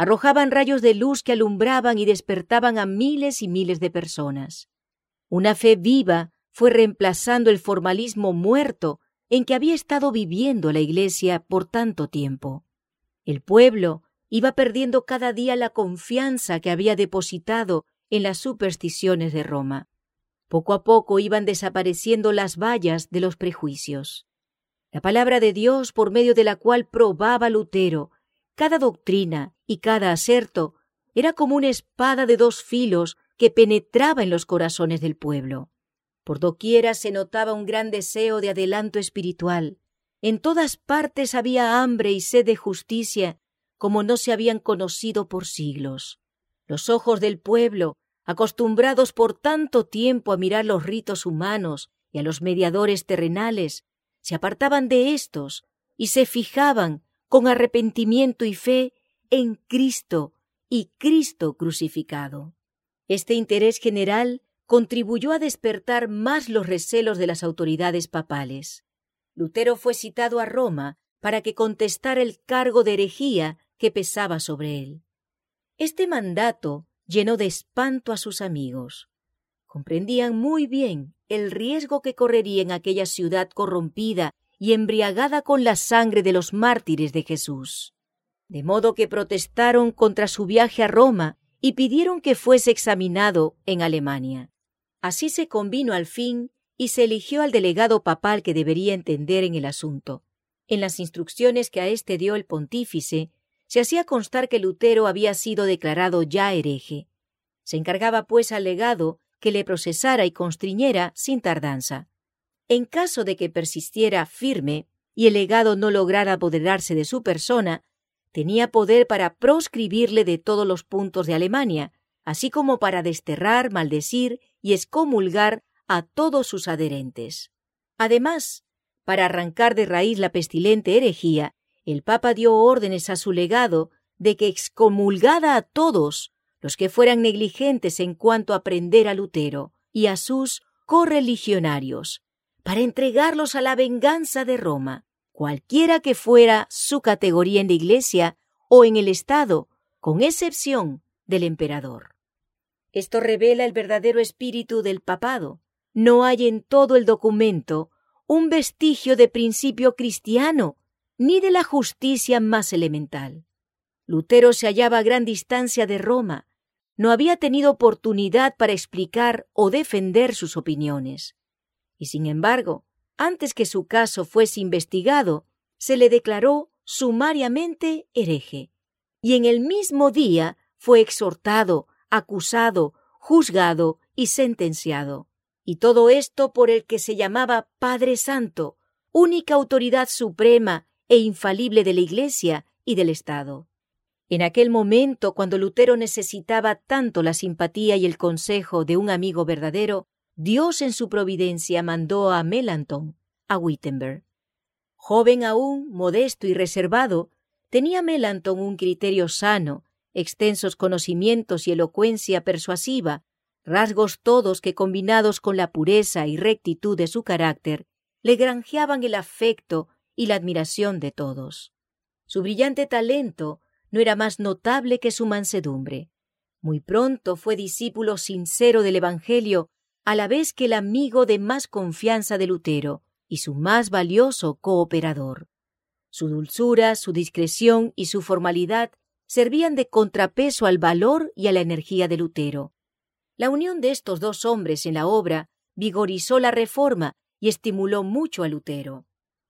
arrojaban rayos de luz que alumbraban y despertaban a miles y miles de personas. Una fe viva fue reemplazando el formalismo muerto en que había estado viviendo la Iglesia por tanto tiempo. El pueblo iba perdiendo cada día la confianza que había depositado en las supersticiones de Roma. Poco a poco iban desapareciendo las vallas de los prejuicios. La palabra de Dios, por medio de la cual probaba Lutero cada doctrina y cada aserto, era como una espada de dos filos que penetraba en los corazones del pueblo. Por doquiera se notaba un gran deseo de adelanto espiritual. En todas partes había hambre y sed de justicia como no se habían conocido por siglos. Los ojos del pueblo, acostumbrados por tanto tiempo a mirar los ritos humanos y a los mediadores terrenales, se apartaban de éstos y se fijaban con arrepentimiento y fe en Cristo y Cristo crucificado. Este interés general contribuyó a despertar más los recelos de las autoridades papales. Lutero fue citado a Roma para que contestara el cargo de herejía que pesaba sobre él. Este mandato llenó de espanto a sus amigos. Comprendían muy bien el riesgo que correría en aquella ciudad corrompida y embriagada con la sangre de los mártires de Jesús. De modo que protestaron contra su viaje a Roma y pidieron que fuese examinado en Alemania. Así se convino al fin y se eligió al delegado papal que debería entender en el asunto. En las instrucciones que a éste dio el pontífice, se hacía constar que Lutero había sido declarado ya hereje. Se encargaba pues al legado que le procesara y constriñera sin tardanza. En caso de que persistiera firme y el legado no lograra apoderarse de su persona, tenía poder para proscribirle de todos los puntos de Alemania, así como para desterrar, maldecir y excomulgar a todos sus adherentes. Además, para arrancar de raíz la pestilente herejía, el Papa dio órdenes a su legado de que excomulgara a todos los que fueran negligentes en cuanto a prender a Lutero y a sus correligionarios, para entregarlos a la venganza de Roma, cualquiera que fuera su categoría en la Iglesia o en el Estado, con excepción del emperador. Esto revela el verdadero espíritu del papado. No hay en todo el documento un vestigio de principio cristiano, ni de la justicia más elemental. Lutero se hallaba a gran distancia de Roma. No había tenido oportunidad para explicar o defender sus opiniones. Y sin embargo, antes que su caso fuese investigado, se le declaró sumariamente hereje. Y en el mismo día fue exhortado, acusado, juzgado y sentenciado. Y todo esto por el que se llamaba Padre Santo, única autoridad suprema e infalible de la Iglesia y del Estado. En aquel momento, cuando Lutero necesitaba tanto la simpatía y el consejo de un amigo verdadero, Dios en su providencia mandó a Melanchthon a Wittenberg. Joven aún, modesto y reservado, tenía Melanchthon un criterio sano, extensos conocimientos y elocuencia persuasiva, rasgos todos que, combinados con la pureza y rectitud de su carácter, le granjeaban el afecto y la admiración de todos. Su brillante talento no era más notable que su mansedumbre. Muy pronto fue discípulo sincero del Evangelio, a la vez que el amigo de más confianza de Lutero y su más valioso cooperador. Su dulzura, su discreción y su formalidad servían de contrapeso al valor y a la energía de Lutero. La unión de estos dos hombres en la obra vigorizó la reforma y estimuló mucho a Lutero.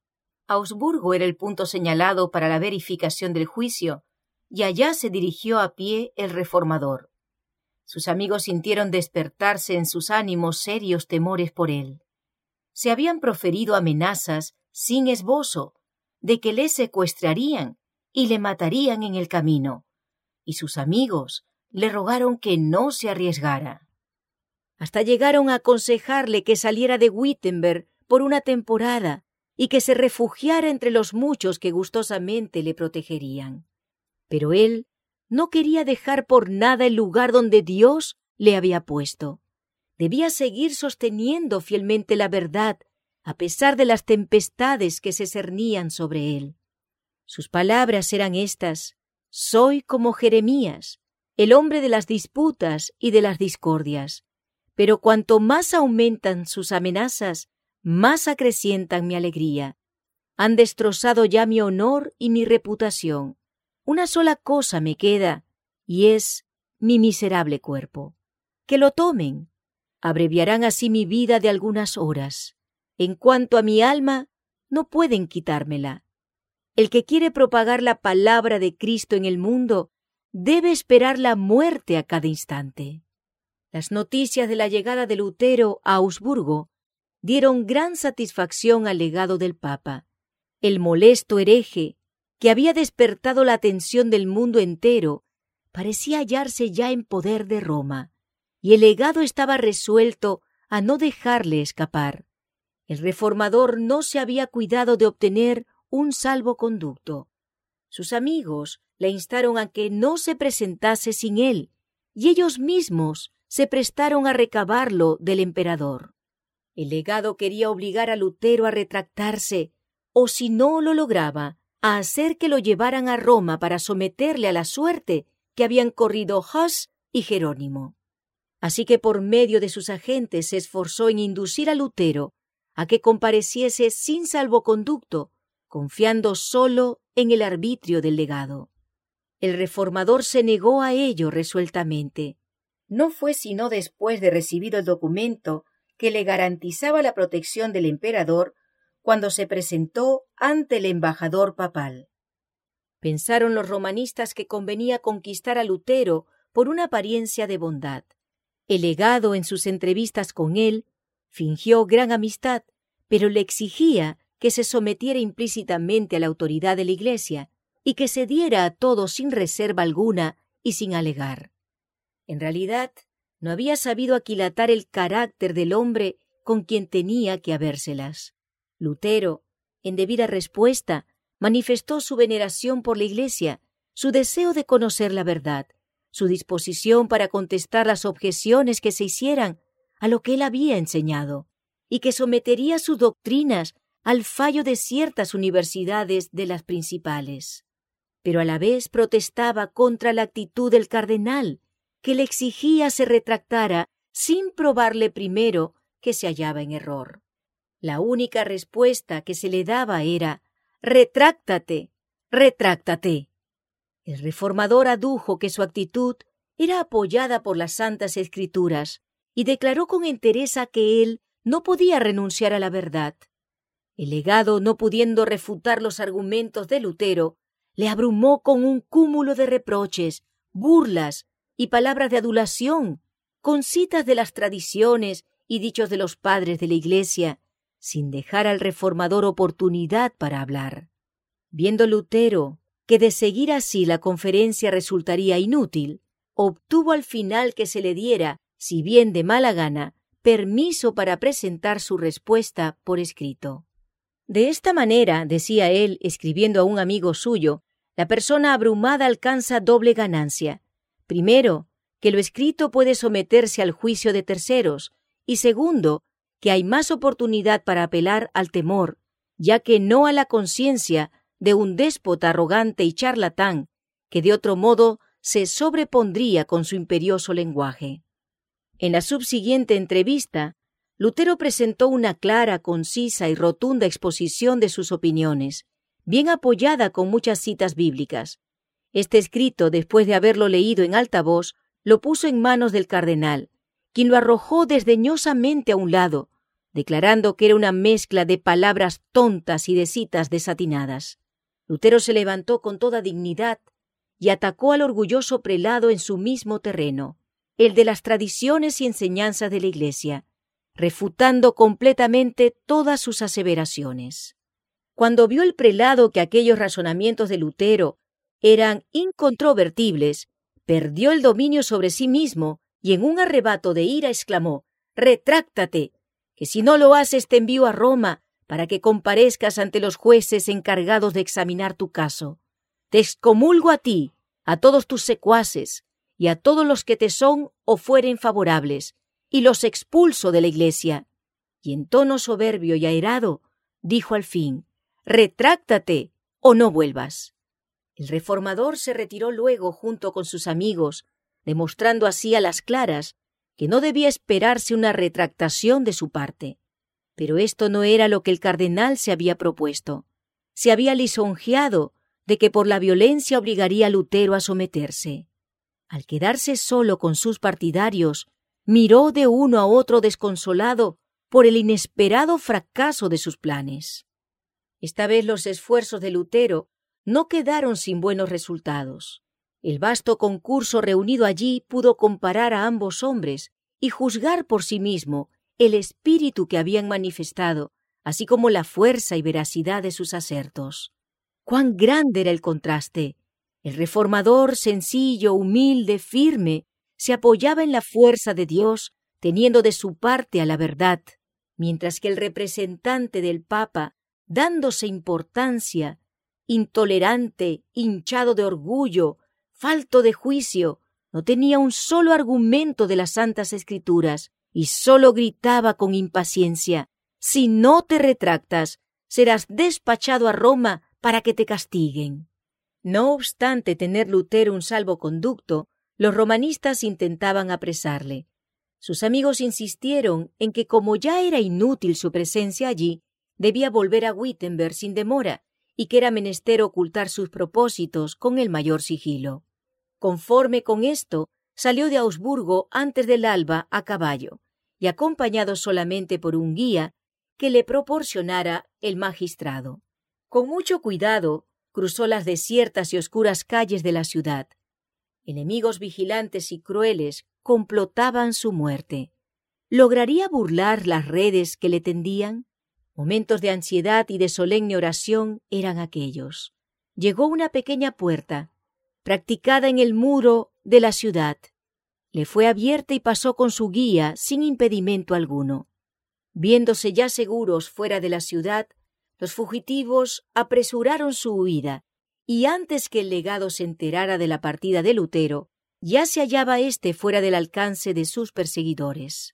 Augsburgo era el punto señalado para la verificación del juicio, y allá se dirigió a pie el reformador. Sus amigos sintieron despertarse en sus ánimos serios temores por él. Se habían proferido amenazas sin esbozo de que le secuestrarían y le matarían en el camino, y sus amigos le rogaron que no se arriesgara. Hasta llegaron a aconsejarle que saliera de Wittenberg por una temporada y que se refugiara entre los muchos que gustosamente le protegerían. Pero él no quería dejar por nada el lugar donde Dios le había puesto. Debía seguir sosteniendo fielmente la verdad, a pesar de las tempestades que se cernían sobre él. Sus palabras eran estas: Soy como Jeremías, el hombre de las disputas y de las discordias. Pero cuanto más aumentan sus amenazas, más acrecientan mi alegría. Han destrozado ya mi honor y mi reputación. Una sola cosa me queda, y es mi miserable cuerpo. Que lo tomen. Abreviarán así mi vida de algunas horas. En cuanto a mi alma, no pueden quitármela. El que quiere propagar la palabra de Cristo en el mundo debe esperar la muerte a cada instante. Las noticias de la llegada de Lutero a Augsburgo dieron gran satisfacción al legado del Papa. El molesto hereje, que había despertado la atención del mundo entero, parecía hallarse ya en poder de Roma, y el legado estaba resuelto a no dejarle escapar. El reformador no se había cuidado de obtener un salvoconducto. Sus amigos le instaron a que no se presentase sin él, y ellos mismos se prestaron a recabarlo del emperador. El legado quería obligar a Lutero a retractarse, o si no lo lograba, a hacer que lo llevaran a Roma para someterle a la suerte que habían corrido Huss y Jerónimo. Así que por medio de sus agentes se esforzó en inducir a Lutero a que compareciese sin salvoconducto, confiando solo en el arbitrio del legado. El reformador se negó a ello resueltamente. No fue sino después de recibido el documento que le garantizaba la protección del emperador cuando se presentó ante el embajador papal. Pensaron los romanistas que convenía conquistar a Lutero por una apariencia de bondad. El legado, en sus entrevistas con él, fingió gran amistad, pero le exigía que se sometiera implícitamente a la autoridad de la Iglesia y que se diera a todo sin reserva alguna y sin alegar. En realidad, no había sabido aquilatar el carácter del hombre con quien tenía que habérselas. Lutero, en debida respuesta, manifestó su veneración por la Iglesia, su deseo de conocer la verdad, su disposición para contestar las objeciones que se hicieran a lo que él había enseñado, y que sometería sus doctrinas al fallo de ciertas universidades de las principales. Pero a la vez protestaba contra la actitud del cardenal, que le exigía se retractara sin probarle primero que se hallaba en error. La única respuesta que se le daba era: «Retráctate, retráctate». El reformador adujo que su actitud era apoyada por las Santas Escrituras y declaró con entereza que él no podía renunciar a la verdad. El legado, no pudiendo refutar los argumentos de Lutero, le abrumó con un cúmulo de reproches, burlas y palabras de adulación, con citas de las tradiciones y dichos de los padres de la Iglesia, sin dejar al reformador oportunidad para hablar. Viendo Lutero que de seguir así la conferencia resultaría inútil, obtuvo al final que se le diera, si bien de mala gana, permiso para presentar su respuesta por escrito. De esta manera, decía él, escribiendo a un amigo suyo, la persona abrumada alcanza doble ganancia. Primero, que lo escrito puede someterse al juicio de terceros, y segundo, que hay más oportunidad para apelar al temor, ya que no a la conciencia de un déspota arrogante y charlatán, que de otro modo se sobrepondría con su imperioso lenguaje. En la subsiguiente entrevista, Lutero presentó una clara, concisa y rotunda exposición de sus opiniones, bien apoyada con muchas citas bíblicas. Este escrito, después de haberlo leído en alta voz, lo puso en manos del cardenal, quien lo arrojó desdeñosamente a un lado, declarando que era una mezcla de palabras tontas y de citas desatinadas. Lutero se levantó con toda dignidad y atacó al orgulloso prelado en su mismo terreno, el de las tradiciones y enseñanzas de la Iglesia, refutando completamente todas sus aseveraciones. Cuando vio el prelado que aquellos razonamientos de Lutero eran incontrovertibles, perdió el dominio sobre sí mismo y en un arrebato de ira exclamó: «Retráctate, que si no lo haces te envío a Roma para que comparezcas ante los jueces encargados de examinar tu caso. Te excomulgo a ti, a todos tus secuaces y a todos los que te son o fueren favorables, y los expulso de la Iglesia». Y en tono soberbio y airado dijo al fin: «Retráctate o no vuelvas». El reformador se retiró luego junto con sus amigos, demostrando así a las claras que no debía esperarse una retractación de su parte. Pero esto no era lo que el cardenal se había propuesto. Se había lisonjeado de que por la violencia obligaría a Lutero a someterse. Al quedarse solo con sus partidarios, miró de uno a otro desconsolado por el inesperado fracaso de sus planes. Esta vez los esfuerzos de Lutero no quedaron sin buenos resultados. El vasto concurso reunido allí pudo comparar a ambos hombres y juzgar por sí mismo el espíritu que habían manifestado, así como la fuerza y veracidad de sus asertos. ¡Cuán grande era el contraste! El reformador, sencillo, humilde, firme, se apoyaba en la fuerza de Dios, teniendo de su parte a la verdad, mientras que el representante del Papa, dándose importancia, intolerante, hinchado de orgullo, falto de juicio, no tenía un solo argumento de las Santas Escrituras y solo gritaba con impaciencia: «Si no te retractas, serás despachado a Roma para que te castiguen». No obstante tener Lutero un salvoconducto, los romanistas intentaban apresarle. Sus amigos insistieron en que, como ya era inútil su presencia allí, debía volver a Wittenberg sin demora y que era menester ocultar sus propósitos con el mayor sigilo. Conforme con esto, salió de Augsburgo antes del alba a caballo y acompañado solamente por un guía que le proporcionara el magistrado. Con mucho cuidado, cruzó las desiertas y oscuras calles de la ciudad. Enemigos vigilantes y crueles complotaban su muerte. ¿Lograría burlar las redes que le tendían? Momentos de ansiedad y de solemne oración eran aquellos. Llegó a una pequeña puerta, practicada en el muro de la ciudad. Le fue abierta y pasó con su guía sin impedimento alguno. Viéndose ya seguros fuera de la ciudad, los fugitivos apresuraron su huida, y antes que el legado se enterara de la partida de Lutero, ya se hallaba éste fuera del alcance de sus perseguidores.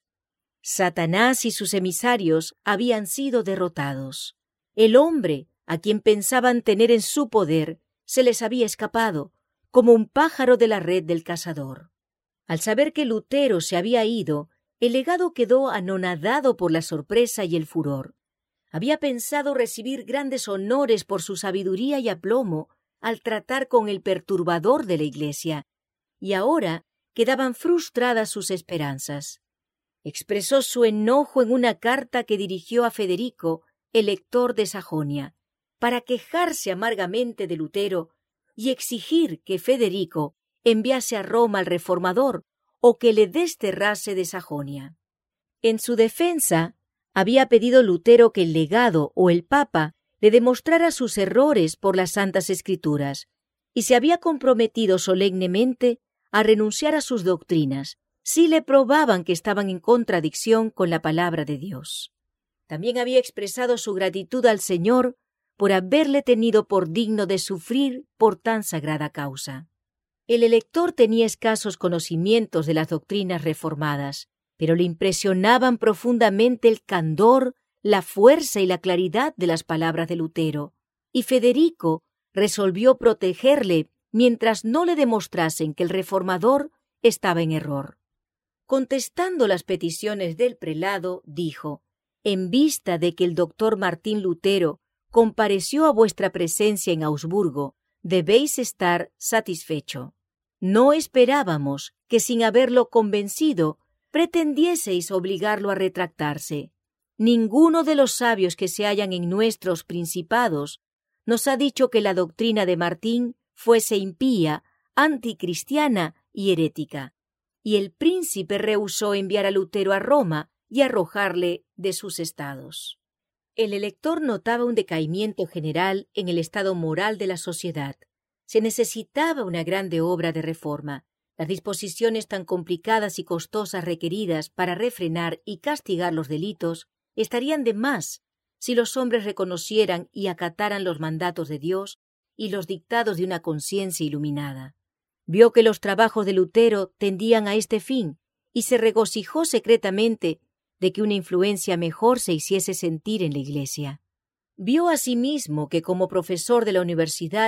Satanás y sus emisarios habían sido derrotados. El hombre, a quien pensaban tener en su poder, se les había escapado, como un pájaro de la red del cazador. Al saber que Lutero se había ido, el legado quedó anonadado por la sorpresa y el furor. Había pensado recibir grandes honores por su sabiduría y aplomo al tratar con el perturbador de la Iglesia, y ahora quedaban frustradas sus esperanzas. Expresó su enojo en una carta que dirigió a Federico, elector de Sajonia, para quejarse amargamente de Lutero y exigir que Federico enviase a Roma al reformador o que le desterrase de Sajonia. En su defensa, había pedido Lutero que el legado o el Papa le demostrara sus errores por las Santas Escrituras y se había comprometido solemnemente a renunciar a sus doctrinas si le probaban que estaban en contradicción con la palabra de Dios. También había expresado su gratitud al Señor por haberle tenido por digno de sufrir por tan sagrada causa. El elector tenía escasos conocimientos de las doctrinas reformadas, pero le impresionaban profundamente el candor, la fuerza y la claridad de las palabras de Lutero, y Federico resolvió protegerle mientras no le demostrasen que el reformador estaba en error. Contestando las peticiones del prelado, dijo: «En vista de que el doctor Martín Lutero compareció a vuestra presencia en Augsburgo, debéis estar satisfecho. No esperábamos que, sin haberlo convencido, pretendieseis obligarlo a retractarse. Ninguno de los sabios que se hallan en nuestros principados nos ha dicho que la doctrina de Martín fuese impía, anticristiana y herética. Y el príncipe rehusó enviar a Lutero a Roma y arrojarle de sus estados». El elector notaba un decaimiento general en el estado moral de la sociedad. Se necesitaba una grande obra de reforma. Las disposiciones tan complicadas y costosas requeridas para refrenar y castigar los delitos estarían de más si los hombres reconocieran y acataran los mandatos de Dios y los dictados de una conciencia iluminada. Vio que los trabajos de Lutero tendían a este fin y se regocijó secretamente de que una influencia mejor se hiciese sentir en la Iglesia. Vio asimismo que como profesor de la universidad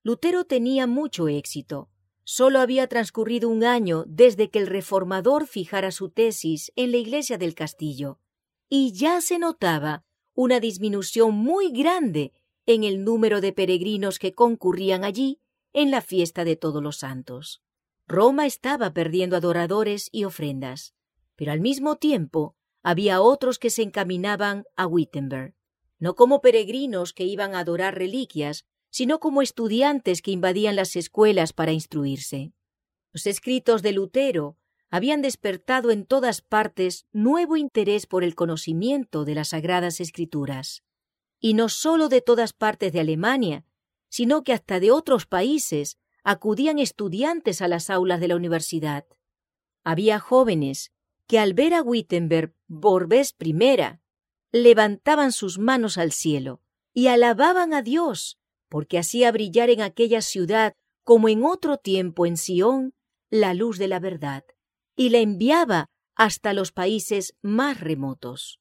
Lutero tenía mucho éxito. Solo había transcurrido un año desde que el reformador fijara su tesis en la iglesia del castillo, y ya se notaba una disminución muy grande en el número de peregrinos que concurrían allí en la fiesta de Todos los Santos. Roma estaba perdiendo adoradores y ofrendas, pero al mismo tiempo había otros que se encaminaban a Wittenberg, no como peregrinos que iban a adorar reliquias, sino como estudiantes que invadían las escuelas para instruirse. Los escritos de Lutero habían despertado en todas partes nuevo interés por el conocimiento de las Sagradas Escrituras, y no solo de todas partes de Alemania, sino que hasta de otros países acudían estudiantes a las aulas de la universidad. Había jóvenes que al ver a Wittenberg por vez primera, levantaban sus manos al cielo y alababan a Dios, porque hacía brillar en aquella ciudad, como en otro tiempo en Sion, la luz de la verdad, y la enviaba hasta los países más remotos.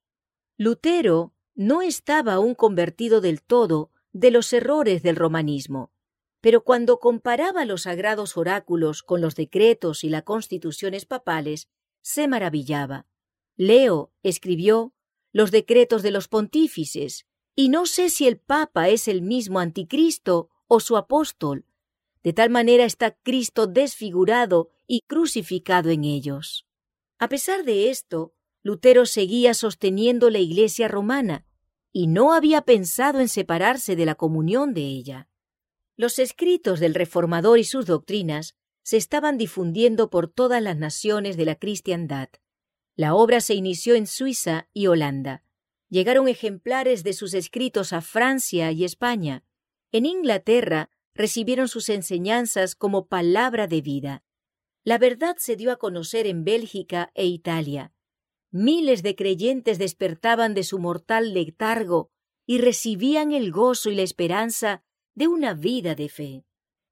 Lutero no estaba aún convertido del todo de los errores del romanismo, pero cuando comparaba los sagrados oráculos con los decretos y las constituciones papales, se maravillaba. Leo escribió los decretos de los pontífices, y no sé si el Papa es el mismo anticristo o su apóstol. De tal manera está Cristo desfigurado y crucificado en ellos. A pesar de esto, Lutero seguía sosteniendo la Iglesia romana y no había pensado en separarse de la comunión de ella. Los escritos del reformador y sus doctrinas se estaban difundiendo por todas las naciones de la cristiandad. La obra se inició en Suiza y Holanda. Llegaron ejemplares de sus escritos a Francia y España. En Inglaterra recibieron sus enseñanzas como palabra de vida. La verdad se dio a conocer en Bélgica e Italia. Miles de creyentes despertaban de su mortal letargo y recibían el gozo y la esperanza de una vida de fe.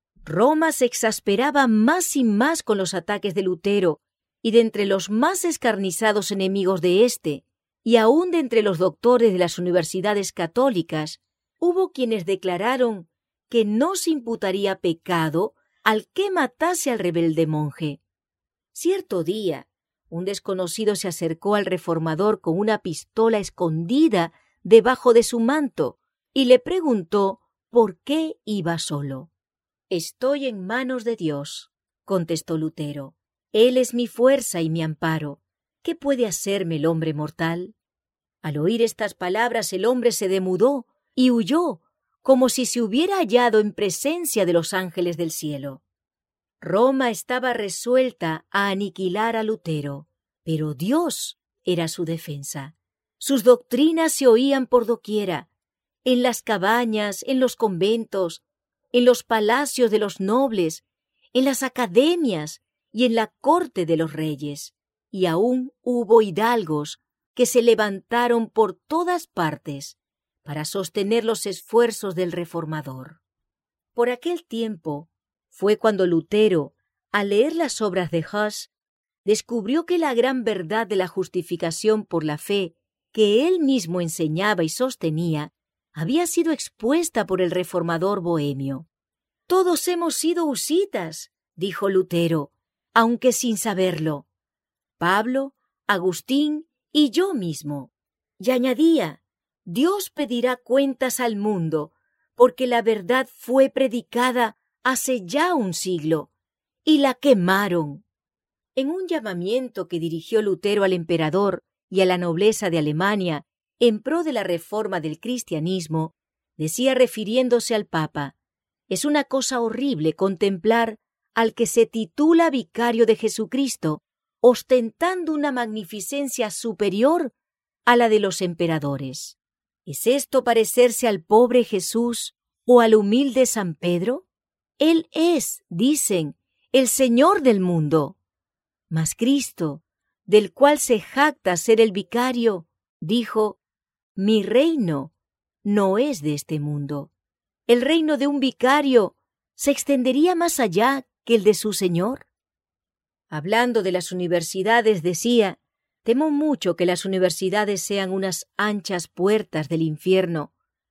Roma se exasperaba más y más con los ataques de Lutero, y de entre los más escarnizados enemigos de éste, y aún de entre los doctores de las universidades católicas, hubo quienes declararon que no se imputaría pecado al que matase al rebelde monje. Cierto día, un desconocido se acercó al reformador con una pistola escondida debajo de su manto y le preguntó por qué iba solo. «Estoy en manos de Dios», contestó Lutero. «Él es mi fuerza y mi amparo. ¿Qué puede hacerme el hombre mortal?» Al oír estas palabras el hombre se demudó y huyó, como si se hubiera hallado en presencia de los ángeles del cielo. Roma estaba resuelta a aniquilar a Lutero, pero Dios era su defensa. Sus doctrinas se oían por doquiera, en las cabañas, en los conventos, en los palacios de los nobles, en las academias y en la corte de los reyes, y aún hubo hidalgos que se levantaron por todas partes para sostener los esfuerzos del reformador. Por aquel tiempo fue cuando Lutero, al leer las obras de Huss, descubrió que la gran verdad de la justificación por la fe que él mismo enseñaba y sostenía había sido expuesta por el reformador bohemio. «Todos hemos sido husitas», dijo Lutero, aunque sin saberlo. «Pablo, Agustín y yo mismo». Y añadía: «Dios pedirá cuentas al mundo, porque la verdad fue predicada hace ya un siglo, y la quemaron». En un llamamiento que dirigió Lutero al emperador y a la nobleza de Alemania en pro de la reforma del cristianismo, decía refiriéndose al Papa: «Es una cosa horrible contemplar al que se titula vicario de Jesucristo, ostentando una magnificencia superior a la de los emperadores. ¿Es esto parecerse al pobre Jesús o al humilde San Pedro? Él es, dicen, el Señor del mundo. Mas Cristo, del cual se jacta ser el vicario, dijo: mi reino no es de este mundo». ¿El reino de un vicario se extendería más allá que el de su Señor? Hablando de las universidades, decía: «Temo mucho que las universidades sean unas anchas puertas del infierno,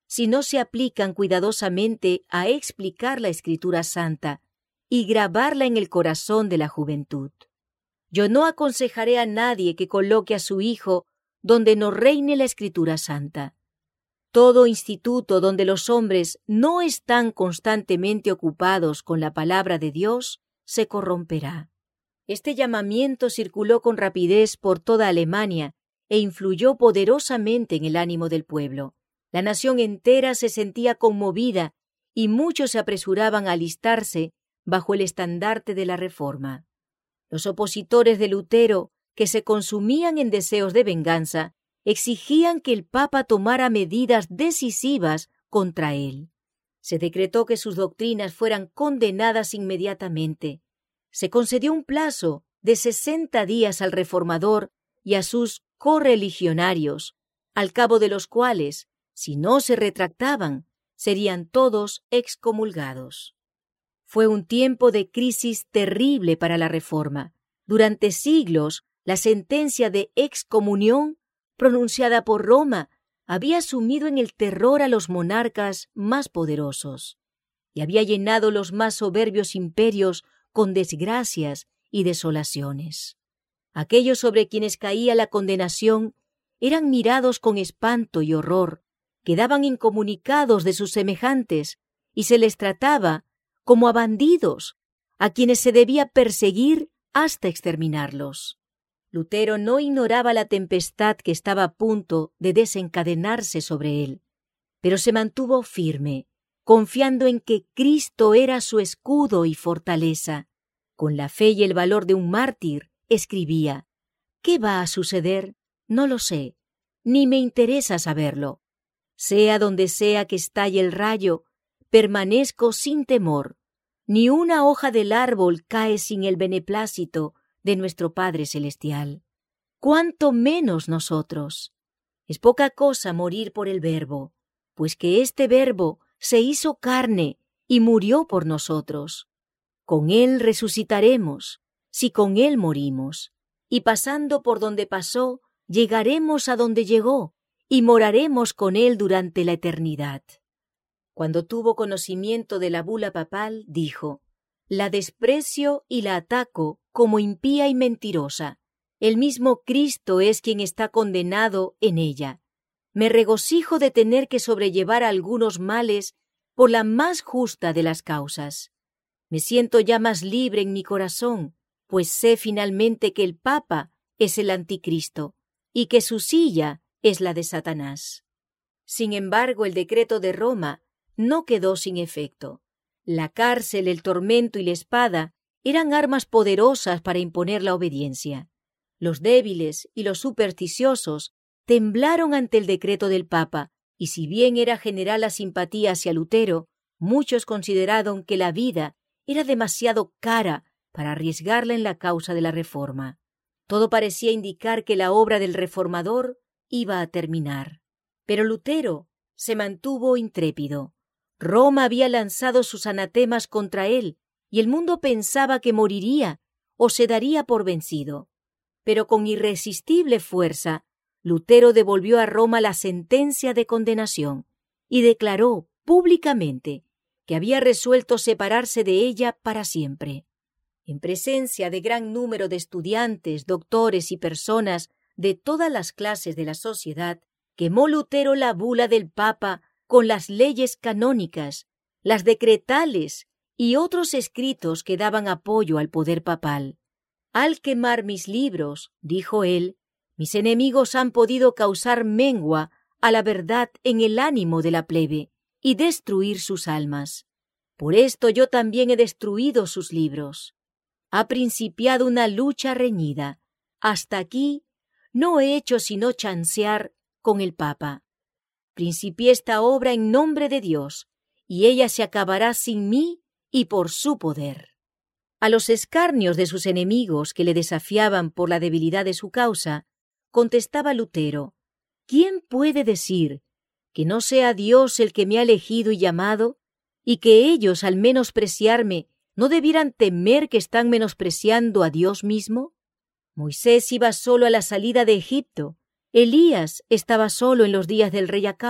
si no se aplican cuidadosamente a explicar la Escritura Santa y grabarla en el corazón de la juventud. Yo no aconsejaré a nadie que coloque a su hijo donde no reine la Escritura Santa. Todo instituto donde los hombres no están constantemente ocupados con la palabra de Dios se corromperá. Este llamamiento circuló con rapidez por toda Alemania e influyó poderosamente en el ánimo del pueblo. La nación entera se sentía conmovida y muchos se apresuraban a alistarse bajo el estandarte de la Reforma. Los opositores de Lutero, que se consumían en deseos de venganza, exigían que el Papa tomara medidas decisivas contra él. Se decretó que sus doctrinas fueran condenadas inmediatamente. Se concedió un plazo de 60 días al reformador y a sus correligionarios, al cabo de los cuales, si no se retractaban, serían todos excomulgados. Fue un tiempo de crisis terrible para la Reforma. Durante siglos, la sentencia de excomunión pronunciada por Roma había sumido en el terror a los monarcas más poderosos y había llenado los más soberbios imperios con desgracias y desolaciones. Aquellos sobre quienes caía la condenación eran mirados con espanto y horror, quedaban incomunicados de sus semejantes y se les trataba como a bandidos, a quienes se debía perseguir hasta exterminarlos. Lutero no ignoraba la tempestad que estaba a punto de desencadenarse sobre él, pero se mantuvo firme, confiando en que Cristo era su escudo y fortaleza. Con la fe y el valor de un mártir, escribía: ¿qué va a suceder? No lo sé, ni me interesa saberlo. Sea donde sea que estalle el rayo, permanezco sin temor. Ni una hoja del árbol cae sin el beneplácito de nuestro Padre Celestial. ¿Cuánto menos nosotros? Es poca cosa morir por el Verbo, pues que este Verbo se hizo carne y murió por nosotros. Con Él resucitaremos, si con Él morimos, y pasando por donde pasó, llegaremos a donde llegó, y moraremos con Él durante la eternidad. Cuando tuvo conocimiento de la bula papal, dijo: la desprecio y la ataco como impía y mentirosa. El mismo Cristo es quien está condenado en ella. Me regocijo de tener que sobrellevar algunos males por la más justa de las causas. Me siento ya más libre en mi corazón, pues sé finalmente que el Papa es el Anticristo y que su silla es la de Satanás. Sin embargo, el decreto de Roma no quedó sin efecto. La cárcel, el tormento y la espada eran armas poderosas para imponer la obediencia. Los débiles y los supersticiosos temblaron ante el decreto del Papa, y si bien era general la simpatía hacia Lutero, muchos consideraron que la vida era demasiado cara para arriesgarla en la causa de la Reforma. Todo parecía indicar que la obra del reformador iba a terminar. Pero Lutero se mantuvo intrépido. Roma había lanzado sus anatemas contra él, y el mundo pensaba que moriría o se daría por vencido. Pero con irresistible fuerza, Lutero devolvió a Roma la sentencia de condenación y declaró públicamente que había resuelto separarse de ella para siempre. En presencia de gran número de estudiantes, doctores y personas de todas las clases de la sociedad, quemó Lutero la bula del Papa con las leyes canónicas, las decretales y otros escritos que daban apoyo al poder papal. Al quemar mis libros, dijo él, mis enemigos han podido causar mengua a la verdad en el ánimo de la plebe y destruir sus almas. Por esto yo también he destruido sus libros. Ha principiado una lucha reñida. Hasta aquí no he hecho sino chancear con el Papa. Principié esta obra en nombre de Dios, y ella se acabará sin mí y por su poder. A los escarnios de sus enemigos que le desafiaban por la debilidad de su causa, contestaba Lutero: ¿quién puede decir que no sea Dios el que me ha elegido y llamado, y que ellos, al menospreciarme, no debieran temer que están menospreciando a Dios mismo? Moisés iba solo a la salida de Egipto. Elías estaba solo en los días del rey Acab.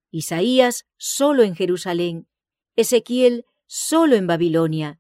Isaías solo en Jerusalén, Ezequiel solo en Babilonia.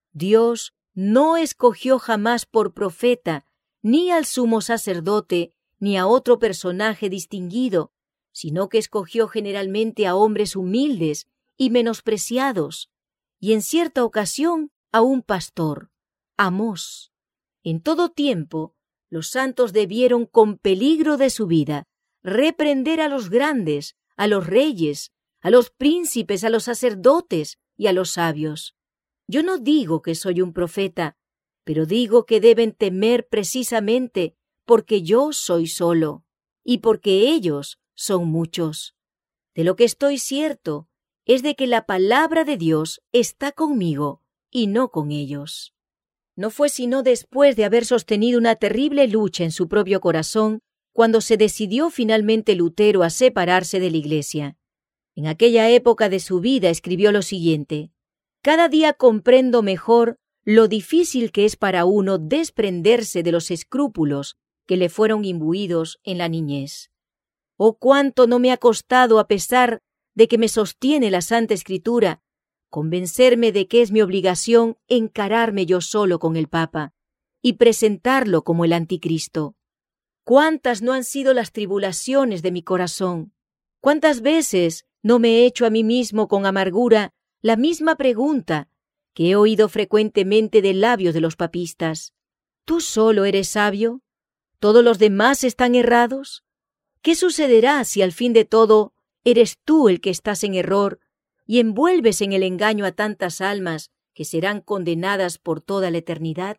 Dios no escogió jamás por profeta ni al sumo sacerdote ni a otro personaje distinguido, sino que escogió generalmente a hombres humildes y menospreciados, y en cierta ocasión a un pastor, Amós. En todo tiempo, los santos debieron, con peligro de su vida, reprender a los grandes, a los reyes, a los príncipes, a los sacerdotes y a los sabios. Yo no digo que soy un profeta, pero digo que deben temer precisamente porque yo soy solo y porque ellos son muchos. De lo que estoy cierto es de que la palabra de Dios está conmigo y no con ellos. No fue sino después de haber sostenido una terrible lucha en su propio corazón cuando se decidió finalmente Lutero a separarse de la Iglesia. En aquella época de su vida escribió lo siguiente: «Cada día comprendo mejor lo difícil que es para uno desprenderse de los escrúpulos que le fueron imbuidos en la niñez. Oh, cuánto no me ha costado, a pesar de que me sostiene la Santa Escritura, convencerme de que es mi obligación encararme yo solo con el Papa y presentarlo como el Anticristo. Cuántas no han sido las tribulaciones de mi corazón, cuántas veces no me he hecho a mí mismo con amargura la misma pregunta que he oído frecuentemente de labios de los papistas: ¿tú solo eres sabio? ¿Todos los demás están errados? ¿Qué sucederá si al fin de todo eres tú el que estás en error y envuelves en el engaño a tantas almas que serán condenadas por toda la eternidad?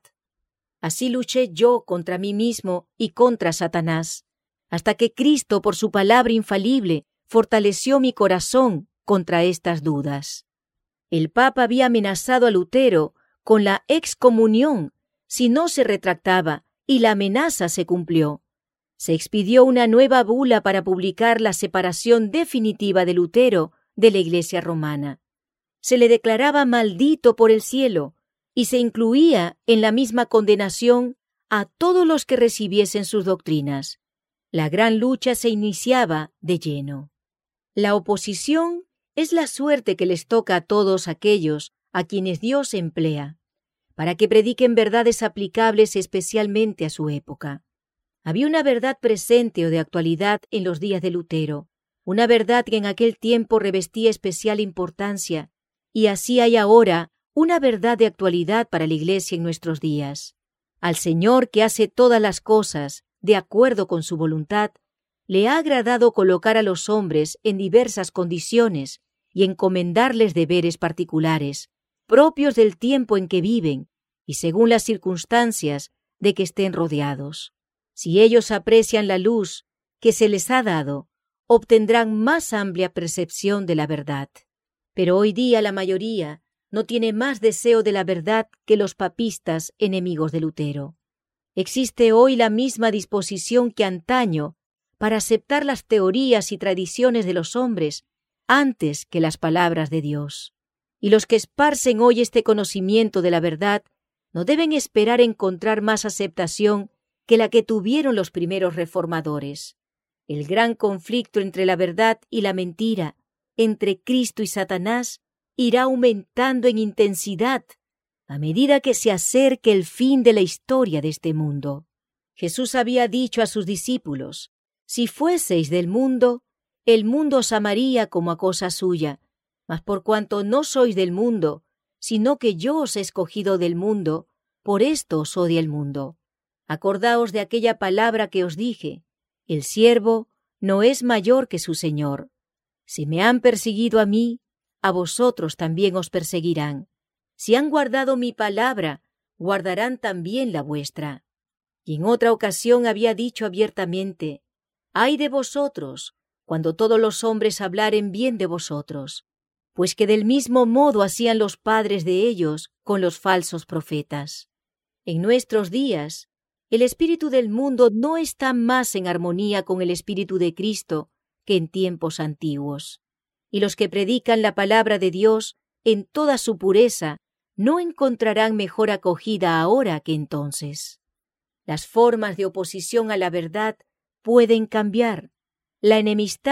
Así luché yo contra mí mismo y contra Satanás, hasta que Cristo, por su palabra infalible, fortaleció mi corazón contra estas dudas. El Papa había amenazado a Lutero con la excomunión si no se retractaba, y la amenaza se cumplió. Se expidió una nueva bula para publicar la separación definitiva de Lutero de la Iglesia romana. Se le declaraba maldito por el cielo y se incluía en la misma condenación a todos los que recibiesen sus doctrinas. La gran lucha se iniciaba de lleno. La oposición es la suerte que les toca a todos aquellos a quienes Dios emplea, para que prediquen verdades aplicables especialmente a su época. Había una verdad presente o de actualidad en los días de Lutero, una verdad que en aquel tiempo revestía especial importancia, y así hay ahora una verdad de actualidad para la Iglesia en nuestros días. Al Señor, que hace todas las cosas de acuerdo con su voluntad, le ha agradado colocar a los hombres en diversas condiciones y encomendarles deberes particulares, propios del tiempo en que viven y según las circunstancias de que estén rodeados. Si ellos aprecian la luz que se les ha dado, obtendrán más amplia percepción de la verdad. Pero hoy día la mayoría no tiene más deseo de la verdad que los papistas enemigos de Lutero. Existe hoy la misma disposición que antaño para aceptar las teorías y tradiciones de los hombres antes que las palabras de Dios. Y los que esparcen hoy este conocimiento de la verdad no deben esperar encontrar más aceptación que la que tuvieron los primeros reformadores. El gran conflicto entre la verdad y la mentira, entre Cristo y Satanás, irá aumentando en intensidad a medida que se acerque el fin de la historia de este mundo. Jesús había dicho a sus discípulos: «Si fueseis del mundo, el mundo os amaría como a cosa suya, mas por cuanto no sois del mundo, sino que yo os he escogido del mundo, por esto os odia el mundo. Acordaos de aquella palabra que os dije: el siervo no es mayor que su señor. Si me han perseguido a mí, a vosotros también os perseguirán. Si han guardado mi palabra, guardarán también la vuestra». Y en otra ocasión había dicho abiertamente: «Ay de vosotros, cuando todos los hombres hablaren bien de vosotros, pues que del mismo modo hacían los padres de ellos con los falsos profetas». En nuestros días, el espíritu del mundo no está más en armonía con el espíritu de Cristo que en tiempos antiguos. Y los que predican la palabra de Dios en toda su pureza no encontrarán mejor acogida ahora que entonces. Las formas de oposición a la verdad pueden cambiar. La enemistad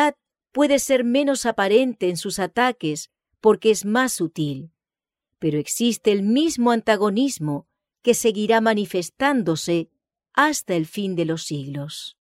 puede ser menos aparente en sus ataques porque es más sutil, pero existe el mismo antagonismo que seguirá manifestándose hasta el fin de los siglos.